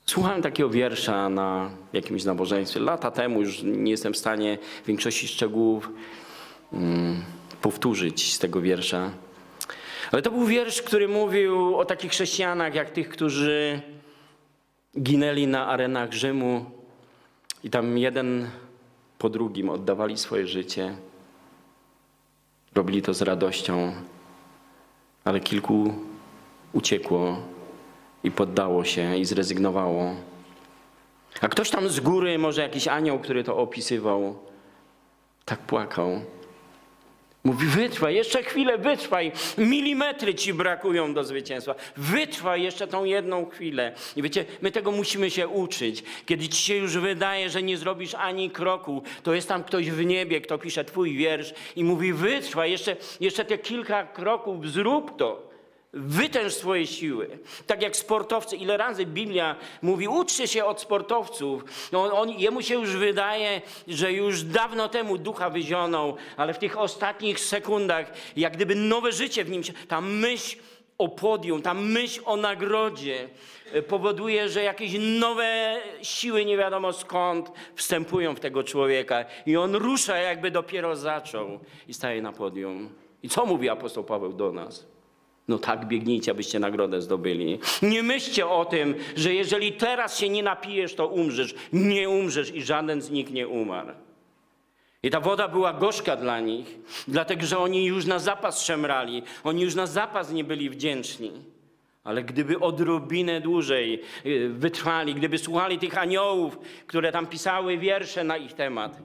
Speaker 1: Słuchałem takiego wiersza na jakimś nabożeństwie lata temu, już nie jestem w stanie większości szczegółów powtórzyć z tego wiersza. Ale to był wiersz, który mówił o takich chrześcijanach, jak tych, którzy ginęli na arenach Rzymu i tam jeden po drugim oddawali swoje życie. Robili to z radością, ale kilku uciekło i poddało się i zrezygnowało. A ktoś tam z góry, może jakiś anioł, który to opisywał, tak płakał. Mówi, wytrwaj, jeszcze chwilę wytrwaj, milimetry ci brakują do zwycięstwa. Wytrwaj jeszcze tą jedną chwilę. I wiecie, my tego musimy się uczyć. Kiedy ci się już wydaje, że nie zrobisz ani kroku, to jest tam ktoś w niebie, kto pisze twój wiersz i mówi, wytrwaj, jeszcze te kilka kroków, zrób to. Wytęż swoje siły. Tak jak sportowcy, ile razy Biblia mówi, uczcie się od sportowców. Jemu się już wydaje, że już dawno temu ducha wyzionął, ale w tych ostatnich sekundach, jak gdyby nowe życie w nim się, ta myśl o podium, ta myśl o nagrodzie powoduje, że jakieś nowe siły nie wiadomo skąd wstępują w tego człowieka i on rusza, jakby dopiero zaczął i staje na podium. I co mówi apostoł Paweł do nas? No tak, biegnijcie, abyście nagrodę zdobyli. Nie myślcie o tym, że jeżeli teraz się nie napijesz, to umrzesz. Nie umrzesz i żaden z nich nie umarł. I ta woda była gorzka dla nich, dlatego że oni już na zapas szemrali. Oni już na zapas nie byli wdzięczni. Ale gdyby odrobinę dłużej wytrwali, gdyby słuchali tych aniołów, które tam pisały wiersze na ich temat,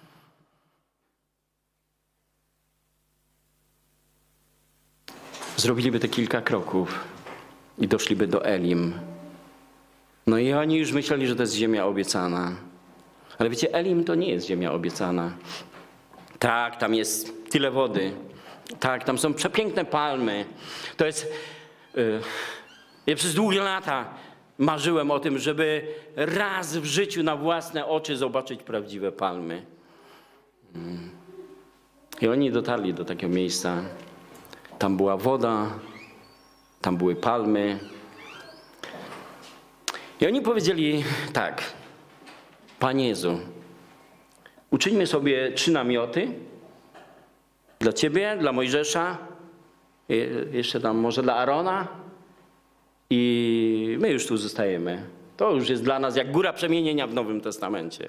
Speaker 1: zrobiliby te kilka kroków i doszliby do Elim. No i oni już myśleli, że to jest ziemia obiecana. Ale wiecie, Elim to nie jest ziemia obiecana. Tak, tam jest tyle wody. Tak, tam są przepiękne palmy. To jest... Ja przez długie lata marzyłem o tym, żeby raz w życiu na własne oczy zobaczyć prawdziwe palmy. I oni dotarli do takiego miejsca. Tam była woda, tam były palmy. I oni powiedzieli tak, Panie Jezu, uczyńmy sobie 3 namioty dla Ciebie, dla Mojżesza, jeszcze tam może dla Arona i my już tu zostajemy. To już jest dla nas jak góra przemienienia w Nowym Testamencie.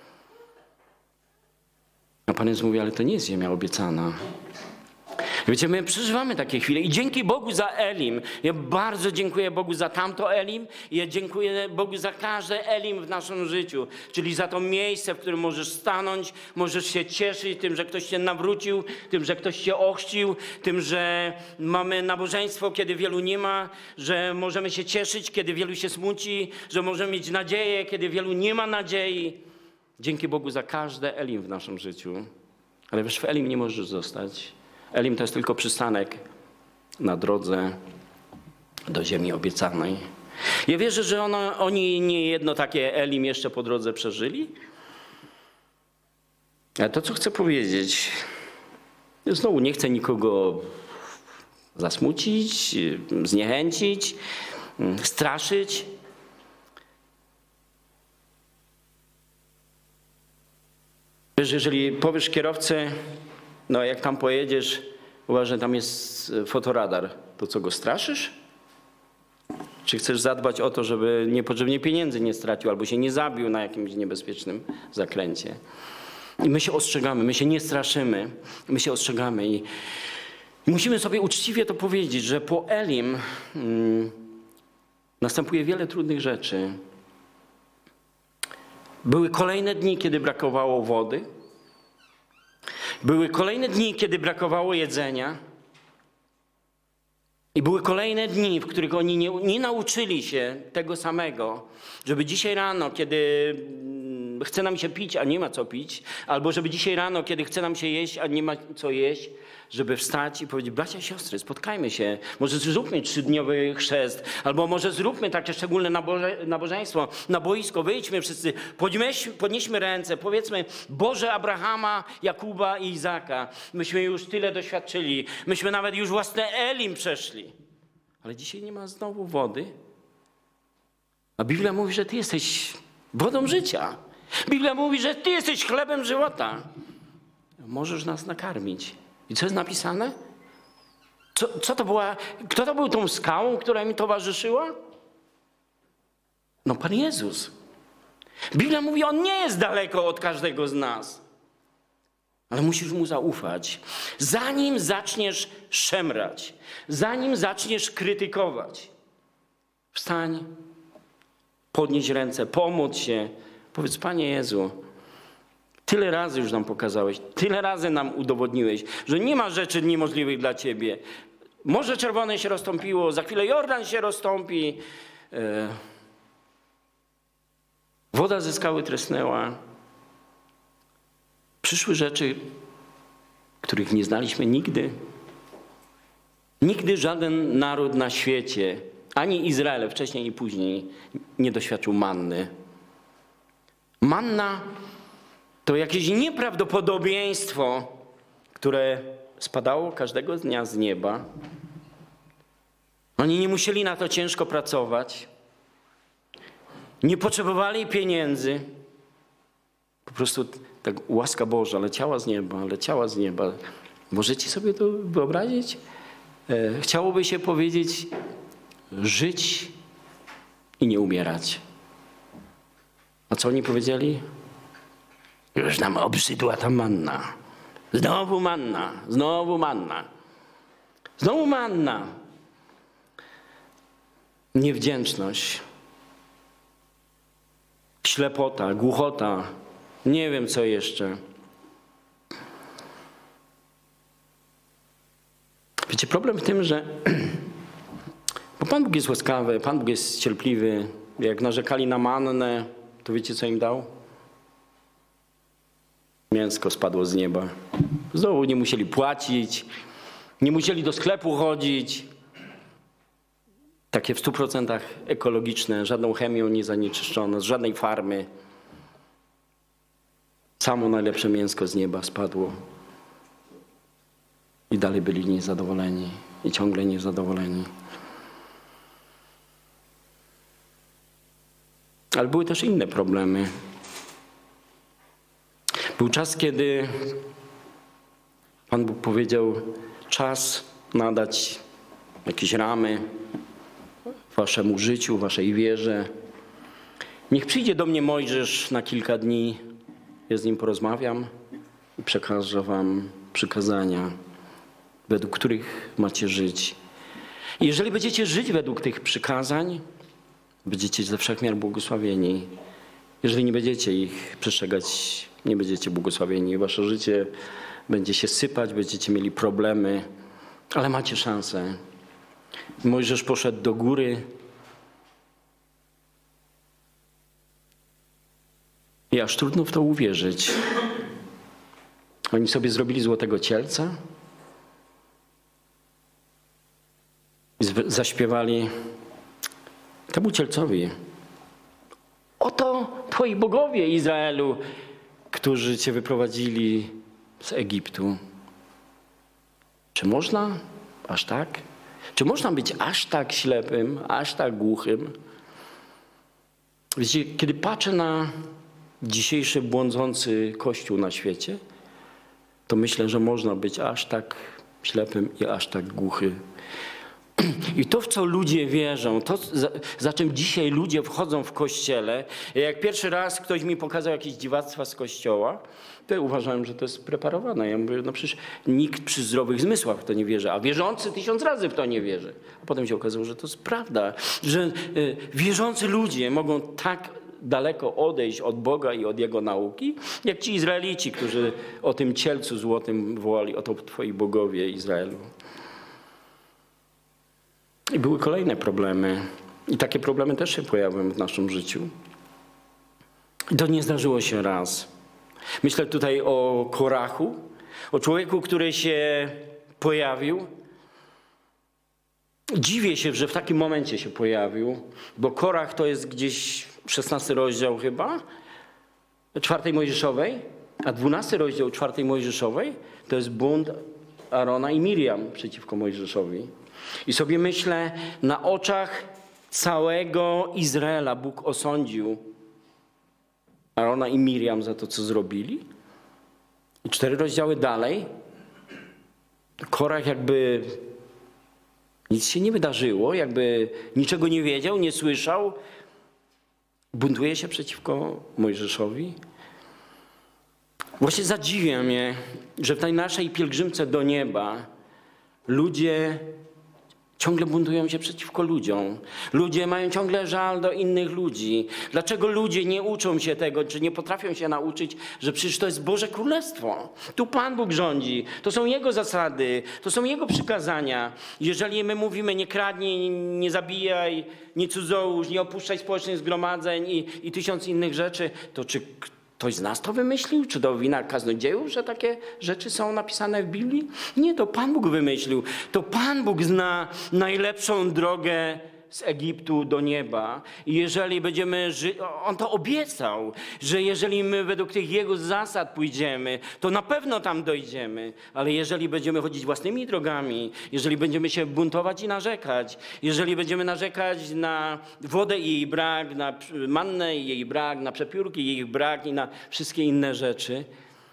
Speaker 1: A Pan Jezus mówi, ale to nie jest ziemia obiecana. Wiecie, my przeżywamy takie chwile i dzięki Bogu za Elim. Ja bardzo dziękuję Bogu za tamto Elim i ja dziękuję Bogu za każde Elim w naszym życiu. Czyli za to miejsce, w którym możesz stanąć, możesz się cieszyć tym, że ktoś cię nawrócił, tym, że ktoś cię ochrzcił, tym, że mamy nabożeństwo, kiedy wielu nie ma, że możemy się cieszyć, kiedy wielu się smuci, że możemy mieć nadzieję, kiedy wielu nie ma nadziei. Dzięki Bogu za każde Elim w naszym życiu. Ale wiesz, w Elim nie możesz zostać. Elim to jest tylko przystanek na drodze do ziemi obiecanej. Ja wierzę, że oni nie jedno takie Elim jeszcze po drodze przeżyli. Ale to, co chcę powiedzieć, znowu nie chcę nikogo zasmucić, zniechęcić, straszyć. Wiesz, jeżeli powiesz kierowcy, no jak tam pojedziesz, uważaj, że tam jest fotoradar, to co, go straszysz? Czy chcesz zadbać o to, żeby niepotrzebnie pieniędzy nie stracił albo się nie zabił na jakimś niebezpiecznym zakręcie? I my się ostrzegamy, my się nie straszymy, my się ostrzegamy i musimy sobie uczciwie to powiedzieć, że po Elim następuje wiele trudnych rzeczy. Były kolejne dni, kiedy brakowało wody. Były kolejne dni, kiedy brakowało jedzenia. I były kolejne dni, w których oni nie nauczyli się tego samego, żeby dzisiaj rano, kiedy chce nam się pić, a nie ma co pić, albo żeby dzisiaj rano, kiedy chce nam się jeść, a nie ma co jeść, żeby wstać i powiedzieć, bracia, siostry, spotkajmy się, może zróbmy 3-dniowy chrzest, albo może zróbmy takie szczególne nabożeństwo na boisko, wyjdźmy wszyscy, podnieśmy ręce, powiedzmy, Boże Abrahama, Jakuba i Izaka, myśmy już tyle doświadczyli, myśmy nawet już własne Elim przeszli, ale dzisiaj nie ma znowu wody, A Biblia mówi, że Ty jesteś wodą życia. Biblia mówi, że Ty jesteś chlebem żywota. Możesz nas nakarmić. I co jest napisane? Co to była? Kto to był tą skałą, która mi towarzyszyła? No Pan Jezus. Biblia mówi, On nie jest daleko od każdego z nas. Ale musisz Mu zaufać. Zanim zaczniesz szemrać, zanim zaczniesz krytykować, wstań, podnieś ręce, pomódl się. Powiedz, Panie Jezu, tyle razy już nam pokazałeś, tyle razy nam udowodniłeś, że nie ma rzeczy niemożliwych dla Ciebie. Morze Czerwone się rozstąpiło, za chwilę Jordan się rozstąpi. Woda ze skały trysnęła. Przyszły rzeczy, których nie znaliśmy nigdy. Nigdy żaden naród na świecie, ani Izrael wcześniej i później, nie doświadczył manny. Manna to jakieś nieprawdopodobieństwo, które spadało każdego dnia z nieba. Oni nie musieli na to ciężko pracować. Nie potrzebowali pieniędzy. Po prostu tak łaska Boża leciała z nieba. Możecie sobie to wyobrazić? Chciałoby się powiedzieć, żyć i nie umierać. A co oni powiedzieli? Już nam obrzydła ta manna. Znowu manna, znowu manna. Znowu manna. Niewdzięczność. Ślepota, głuchota. Nie wiem co jeszcze. Wiecie, problem w tym, że bo Pan Bóg jest łaskawy, Pan Bóg jest cierpliwy. Jak narzekali na mannę, to wiecie co im dał? Mięsko spadło z nieba. Znowu nie musieli płacić, nie musieli do sklepu chodzić. Takie w 100% ekologiczne, żadną chemią nie zanieczyszczone, z żadnej farmy. Samo najlepsze mięsko z nieba spadło. I dalej byli niezadowoleni. I ciągle niezadowoleni. Ale były też inne problemy. Był czas, kiedy Pan Bóg powiedział, czas nadać jakieś ramy waszemu życiu, waszej wierze. Niech przyjdzie do mnie Mojżesz na kilka dni, ja z nim porozmawiam i przekażę wam przykazania, według których macie żyć. I jeżeli będziecie żyć według tych przykazań, będziecie ze wszechmiar błogosławieni. Jeżeli nie będziecie ich przestrzegać, nie będziecie błogosławieni. Wasze życie będzie się sypać, będziecie mieli problemy, ale macie szansę. Mojżesz poszedł do góry i aż trudno w to uwierzyć. Oni sobie zrobili złotego cielca i zaśpiewali temu cielcowi: oto twoi bogowie, Izraelu, którzy cię wyprowadzili z Egiptu. Czy można aż tak? Czy można być aż tak ślepym, aż tak głuchym? Wiecie, kiedy patrzę na dzisiejszy błądzący Kościół na świecie, to myślę, że można być aż tak ślepym i aż tak głuchy. I to, w co ludzie wierzą, to, za czym dzisiaj ludzie wchodzą w kościele, jak pierwszy raz ktoś mi pokazał jakieś dziwactwa z kościoła, to ja uważałem, że to jest preparowane. Ja mówię, no przecież nikt przy zdrowych zmysłach w to nie wierzy, a wierzący 1000 razy w to nie wierzy. A potem się okazało, że to jest prawda, że wierzący ludzie mogą tak daleko odejść od Boga i od Jego nauki, jak ci Izraelici, którzy o tym cielcu złotym wołali, oto twoi bogowie, Izraelu. I były kolejne problemy. I takie problemy też się pojawiły w naszym życiu. I to nie zdarzyło się raz. Myślę tutaj o Korachu, o człowieku, który się pojawił. Dziwię się, że w takim momencie się pojawił, bo Korach to jest gdzieś 16 rozdział chyba, 4 Mojżeszowej, a 12 rozdział 4 Mojżeszowej to jest bunt Arona i Miriam przeciwko Mojżeszowi. I sobie myślę, na oczach Całego Izraela Bóg osądził Arona i Miriam za to, co zrobili. I 4 rozdziały dalej Korach jakby nic się nie wydarzyło, jakby niczego nie wiedział, nie słyszał. Buntuje się przeciwko Mojżeszowi. Właśnie zadziwia mnie, że w tej naszej pielgrzymce do nieba ludzie ciągle buntują się przeciwko ludziom. Ludzie mają ciągle żal do innych ludzi. Dlaczego ludzie nie uczą się tego, czy nie potrafią się nauczyć, że przecież to jest Boże Królestwo. Tu Pan Bóg rządzi. To są Jego zasady, to są Jego przykazania. Jeżeli my mówimy nie kradnij, nie zabijaj, nie cudzołóż, nie opuszczaj społecznych zgromadzeń i 1000 innych rzeczy, to czy ktoś z nas to wymyślił? Czy to wina kaznodziejów, że takie rzeczy są napisane w Biblii? Nie, to Pan Bóg wymyślił. To Pan Bóg zna najlepszą drogę z Egiptu do nieba. I jeżeli będziemy żyć, On to obiecał, że jeżeli my według tych Jego zasad pójdziemy, to na pewno tam dojdziemy. Ale jeżeli będziemy chodzić własnymi drogami, jeżeli będziemy się buntować i narzekać, jeżeli będziemy narzekać na wodę i jej brak, na mannę i jej brak, na przepiórki i ich brak i na wszystkie inne rzeczy,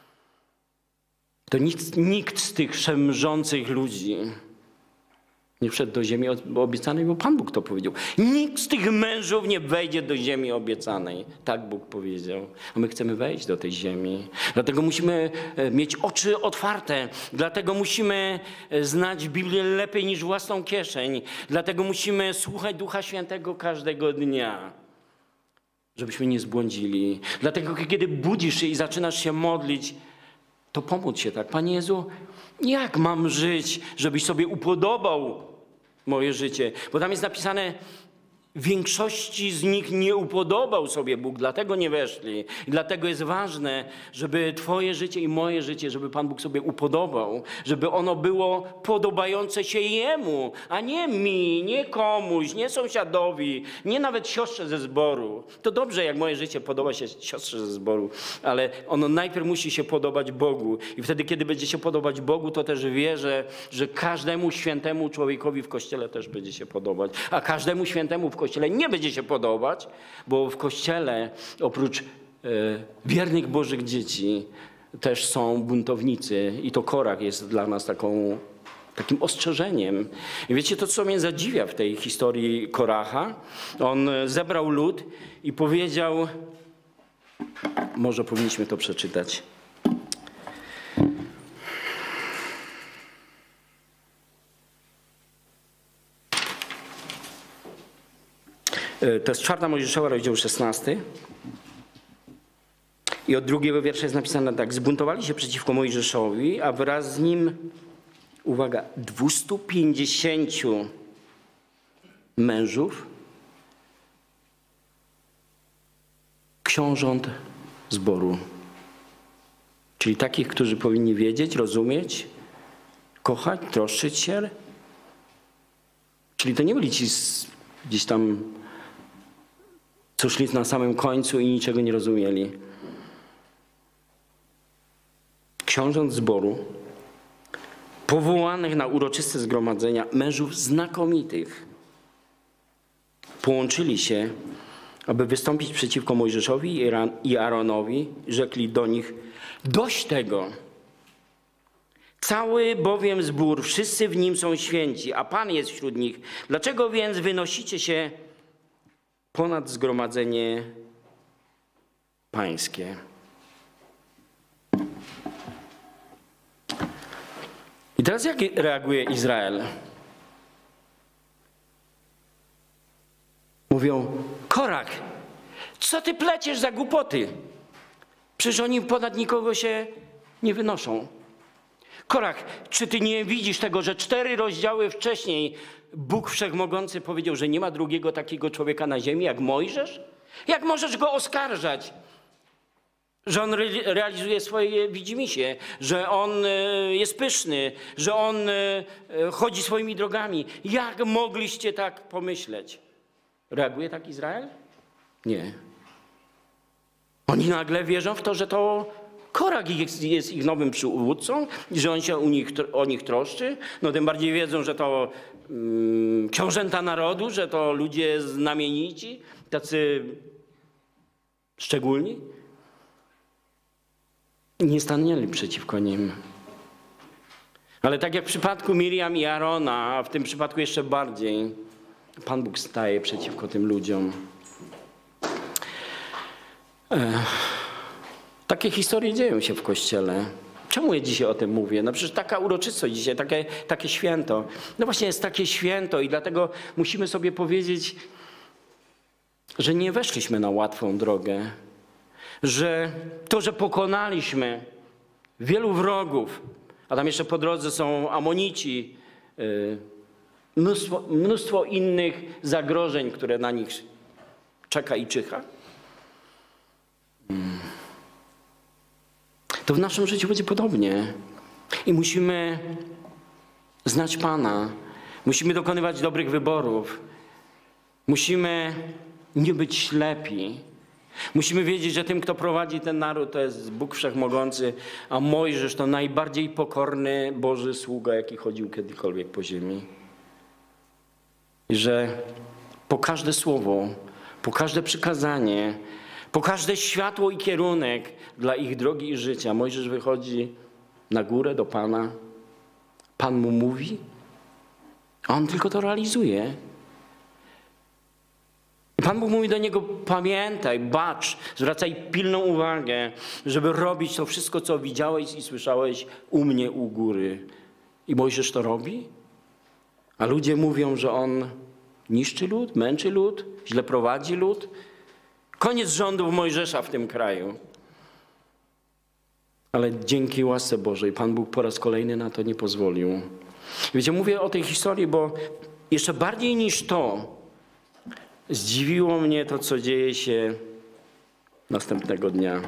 Speaker 1: to nikt z tych szemrzących ludzi nie wszedł do ziemi obiecanej, bo Pan Bóg to powiedział. Nikt z tych mężów nie wejdzie do ziemi obiecanej. Tak Bóg powiedział. A my chcemy wejść do tej ziemi. Dlatego musimy mieć oczy otwarte. Dlatego musimy znać Biblię lepiej niż własną kieszeń. Dlatego musimy słuchać Ducha Świętego każdego dnia, żebyśmy nie zbłądzili. Dlatego kiedy budzisz się i zaczynasz się modlić, to pomódl się tak. Panie Jezu, jak mam żyć, żebyś sobie upodobał moje życie? Bo tam jest napisane, większości z nich nie upodobał sobie Bóg, dlatego nie weszli. I dlatego jest ważne, żeby Twoje życie i moje życie, żeby Pan Bóg sobie upodobał, żeby ono było podobające się Jemu, a nie mi, nie komuś, nie sąsiadowi, nie nawet siostrze ze zboru. To dobrze, jak moje życie podoba się siostrze ze zboru, ale ono najpierw musi się podobać Bogu. I wtedy, kiedy będzie się podobać Bogu, to też wierzę, że każdemu świętemu człowiekowi w Kościele też będzie się podobać, a każdemu świętemu w Kościele nie będzie się podobać, bo w Kościele oprócz wiernych Bożych dzieci też są buntownicy i to Korach jest dla nas takim ostrzeżeniem. I wiecie, to co mnie zadziwia w tej historii Koracha? On zebrał lud i powiedział, może powinniśmy to przeczytać. To jest 4 Mojżeszowa, rozdział 16. I od 2 wiersza jest napisane tak. Zbuntowali się przeciwko Mojżeszowi, a wraz z nim, uwaga, 250 mężów, książąt zboru. Czyli takich, którzy powinni wiedzieć, rozumieć, kochać, troszczyć się. Czyli to nie byli ci gdzieś tam, co szli na samym końcu i niczego nie rozumieli. Książąt zboru, powołanych na uroczyste zgromadzenia, mężów znakomitych, połączyli się, aby wystąpić przeciwko Mojżeszowi i Aaronowi. Rzekli do nich, dość tego. Cały bowiem zbór, wszyscy w nim są święci, a Pan jest wśród nich. Dlaczego więc wynosicie się ponad zgromadzenie pańskie? I teraz jak reaguje Izrael? Mówią, Korach, co ty pleciesz za głupoty? Przecież oni ponad nikogo się nie wynoszą. Korach, czy ty nie widzisz tego, że 4 rozdziały wcześniej Bóg Wszechmogący powiedział, że nie ma drugiego takiego człowieka na ziemi jak Mojżesz? Jak możesz go oskarżać? Że on realizuje swoje widzimisię, że on jest pyszny, że on chodzi swoimi drogami. Jak mogliście tak pomyśleć? Reaguje tak Izrael? Nie. Oni nagle wierzą w to, że to Korach jest ich nowym przywódcą i że on się o nich troszczy. No tym bardziej wiedzą, że to książęta narodu, że to ludzie znamienici, tacy szczególni. Nie stanęli przeciwko nim. Ale tak jak w przypadku Miriam i Aarona, a w tym przypadku jeszcze bardziej, Pan Bóg staje przeciwko tym ludziom. Takie historie dzieją się w Kościele. Czemu ja dzisiaj o tym mówię? No przecież taka uroczystość dzisiaj, takie święto. No właśnie jest takie święto i dlatego musimy sobie powiedzieć, że nie weszliśmy na łatwą drogę. Że to, że pokonaliśmy wielu wrogów, a tam jeszcze po drodze są Amonici, mnóstwo innych zagrożeń, które na nich czeka i czyha. To w naszym życiu będzie podobnie. I musimy znać Pana. Musimy dokonywać dobrych wyborów. Musimy nie być ślepi. Musimy wiedzieć, że tym, kto prowadzi ten naród, to jest Bóg Wszechmogący, a Mojżesz to najbardziej pokorny Boży sługa, jaki chodził kiedykolwiek po ziemi. I że po każde słowo, po każde przykazanie, po każde światło i kierunek dla ich drogi i życia, Mojżesz wychodzi na górę do Pana. Pan mu mówi, a on tylko to realizuje. I Pan Bóg mówi do niego, pamiętaj, bacz, zwracaj pilną uwagę, żeby robić to wszystko, co widziałeś i słyszałeś u mnie u góry. I Mojżesz to robi? A ludzie mówią, że on niszczy lud, męczy lud, źle prowadzi lud. Koniec rządów Mojżesza w tym kraju. Ale dzięki łasce Bożej Pan Bóg po raz kolejny na to nie pozwolił. Wiecie, mówię o tej historii, bo jeszcze bardziej niż to zdziwiło mnie to, co dzieje się następnego dnia.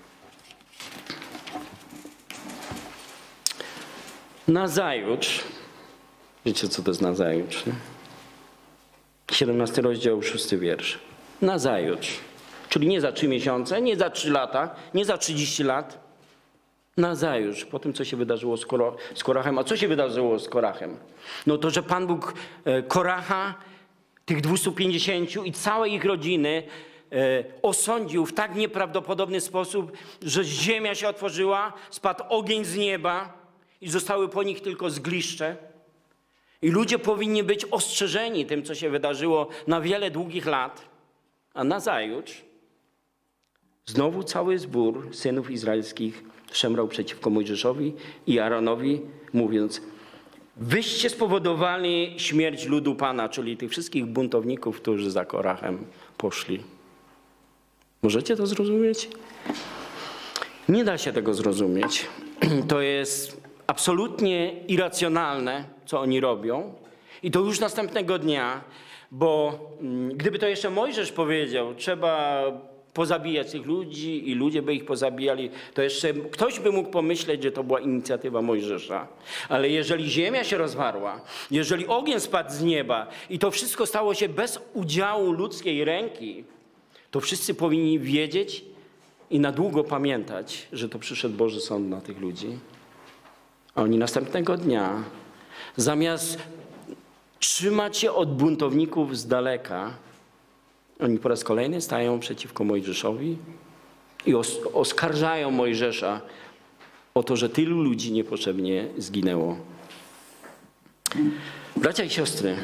Speaker 1: Nazajutrz, wiecie, co to jest nazajutrz? Nie? 17 rozdział, 6 wiersz. Nazajutrz, czyli nie za 3 miesiące, nie za 3 lata, nie za 30 lat. Nazajutrz, po tym, co się wydarzyło z Korachem. A co się wydarzyło z Korachem? No to, że Pan Bóg Koracha, tych 250 i całej ich rodziny osądził w tak nieprawdopodobny sposób, że ziemia się otworzyła, spadł ogień z nieba i zostały po nich tylko zgliszcze. I ludzie powinni być ostrzeżeni tym, co się wydarzyło na wiele długich lat. A nazajutrz znowu cały zbór synów izraelskich szemrał przeciwko Mojżeszowi i Aaronowi, mówiąc, wyście spowodowali śmierć ludu Pana, czyli tych wszystkich buntowników, którzy za Korachem poszli. Możecie to zrozumieć? Nie da się tego zrozumieć. To jest absolutnie irracjonalne, co oni robią. I to już następnego dnia, bo gdyby to jeszcze Mojżesz powiedział, trzeba pozabijać tych ludzi i ludzie by ich pozabijali, to jeszcze ktoś by mógł pomyśleć, że to była inicjatywa Mojżesza. Ale jeżeli ziemia się rozwarła, jeżeli ogień spadł z nieba i to wszystko stało się bez udziału ludzkiej ręki, to wszyscy powinni wiedzieć i na długo pamiętać, że to przyszedł Boży sąd na tych ludzi. A oni następnego dnia, zamiast trzymać się od buntowników z daleka, oni po raz kolejny stają przeciwko Mojżeszowi i oskarżają Mojżesza o to, że tylu ludzi niepotrzebnie zginęło. Bracia i siostry,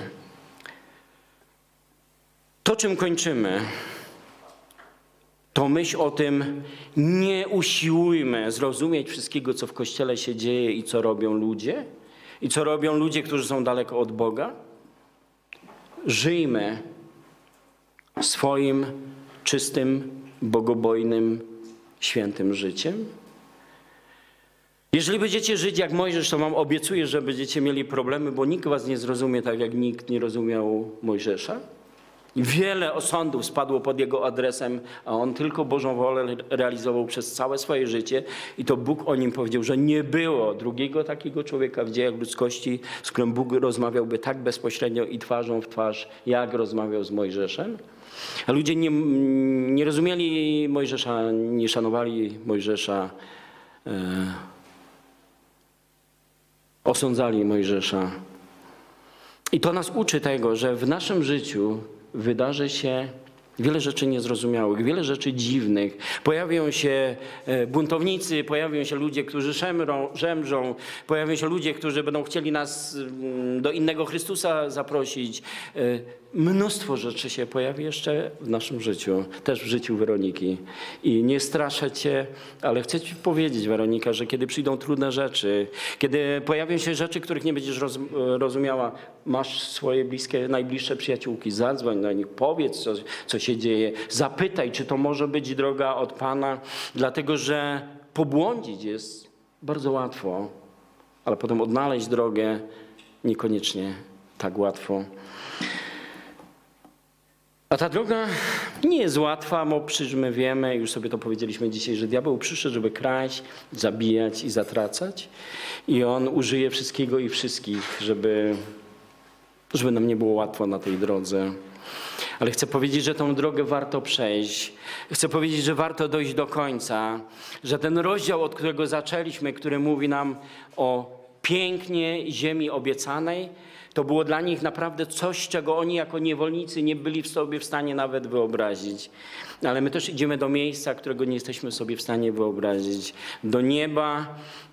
Speaker 1: to czym kończymy, to myśl o tym, nie usiłujmy zrozumieć wszystkiego, co w Kościele się dzieje i co robią ludzie, i co robią ludzie, którzy są daleko od Boga. Żyjmy swoim czystym, bogobojnym, świętym życiem. Jeżeli będziecie żyć jak Mojżesz, to wam obiecuję, że będziecie mieli problemy, bo nikt was nie zrozumie tak, jak nikt nie rozumiał Mojżesza. I wiele osądów spadło pod jego adresem, a on tylko Bożą wolę realizował przez całe swoje życie. I to Bóg o nim powiedział, że nie było drugiego takiego człowieka w dziejach ludzkości, z którym Bóg rozmawiałby tak bezpośrednio i twarzą w twarz, jak rozmawiał z Mojżeszem. A ludzie nie rozumieli Mojżesza, nie szanowali Mojżesza, osądzali Mojżesza. I to nas uczy tego, że w naszym życiu wydarzy się wiele rzeczy niezrozumiałych, wiele rzeczy dziwnych. Pojawią się buntownicy, pojawią się ludzie, którzy żemrzą, pojawią się ludzie, którzy będą chcieli nas do innego Chrystusa zaprosić. Mnóstwo rzeczy się pojawi jeszcze w naszym życiu, też w życiu Weroniki. I nie straszę cię, ale chcę ci powiedzieć, Weronika, że kiedy przyjdą trudne rzeczy, kiedy pojawią się rzeczy, których nie będziesz rozumiała, masz swoje bliskie, najbliższe przyjaciółki, zadzwoń do nich, powiedz, co się dzieje, zapytaj, czy to może być droga od Pana, dlatego że pobłądzić jest bardzo łatwo, ale potem odnaleźć drogę niekoniecznie tak łatwo. A ta droga nie jest łatwa, bo przecież my wiemy, już sobie to powiedzieliśmy dzisiaj, że diabeł przyszedł, żeby kraść, zabijać i zatracać. I on użyje wszystkiego i wszystkich, żeby nam nie było łatwo na tej drodze. Ale chcę powiedzieć, że tą drogę warto przejść. Chcę powiedzieć, że warto dojść do końca. Że ten rozdział, od którego zaczęliśmy, który mówi nam o pięknie ziemi obiecanej, to było dla nich naprawdę coś, czego oni jako niewolnicy nie byli sobie w stanie nawet wyobrazić. Ale my też idziemy do miejsca, którego nie jesteśmy sobie w stanie wyobrazić. Do nieba,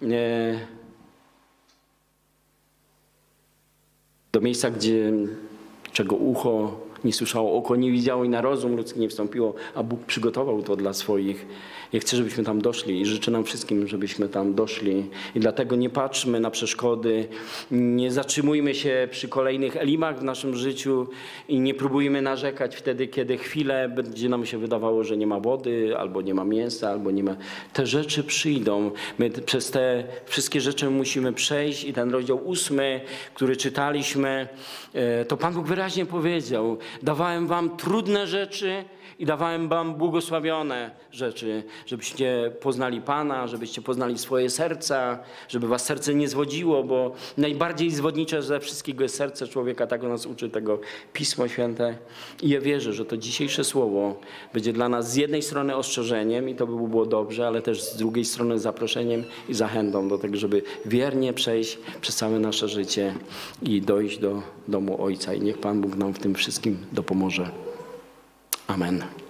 Speaker 1: do miejsca, czego ucho nie słyszało, oko nie widziało i na rozum ludzki nie wstąpiło, a Bóg przygotował to dla swoich. Ja chcę, żebyśmy tam doszli i życzę nam wszystkim, żebyśmy tam doszli. I dlatego nie patrzmy na przeszkody, nie zatrzymujmy się przy kolejnych elimach w naszym życiu i nie próbujmy narzekać wtedy, kiedy chwilę będzie nam się wydawało, że nie ma wody, albo nie ma mięsa, albo nie ma... Te rzeczy przyjdą. My przez te wszystkie rzeczy musimy przejść i ten rozdział 8, który czytaliśmy, to Pan Bóg wyraźnie powiedział: dawałem wam trudne rzeczy i dawałem wam błogosławione rzeczy, żebyście poznali Pana, żebyście poznali swoje serca, żeby was serce nie zwodziło, bo najbardziej zwodnicze ze wszystkiego jest serce człowieka, tak nas uczy tego Pismo Święte. I ja wierzę, że to dzisiejsze słowo będzie dla nas z jednej strony ostrzeżeniem i to by było dobrze, ale też z drugiej strony zaproszeniem i zachętą do tego, żeby wiernie przejść przez całe nasze życie i dojść do domu Ojca. I niech Pan Bóg nam w tym wszystkim dopomoże. Amen.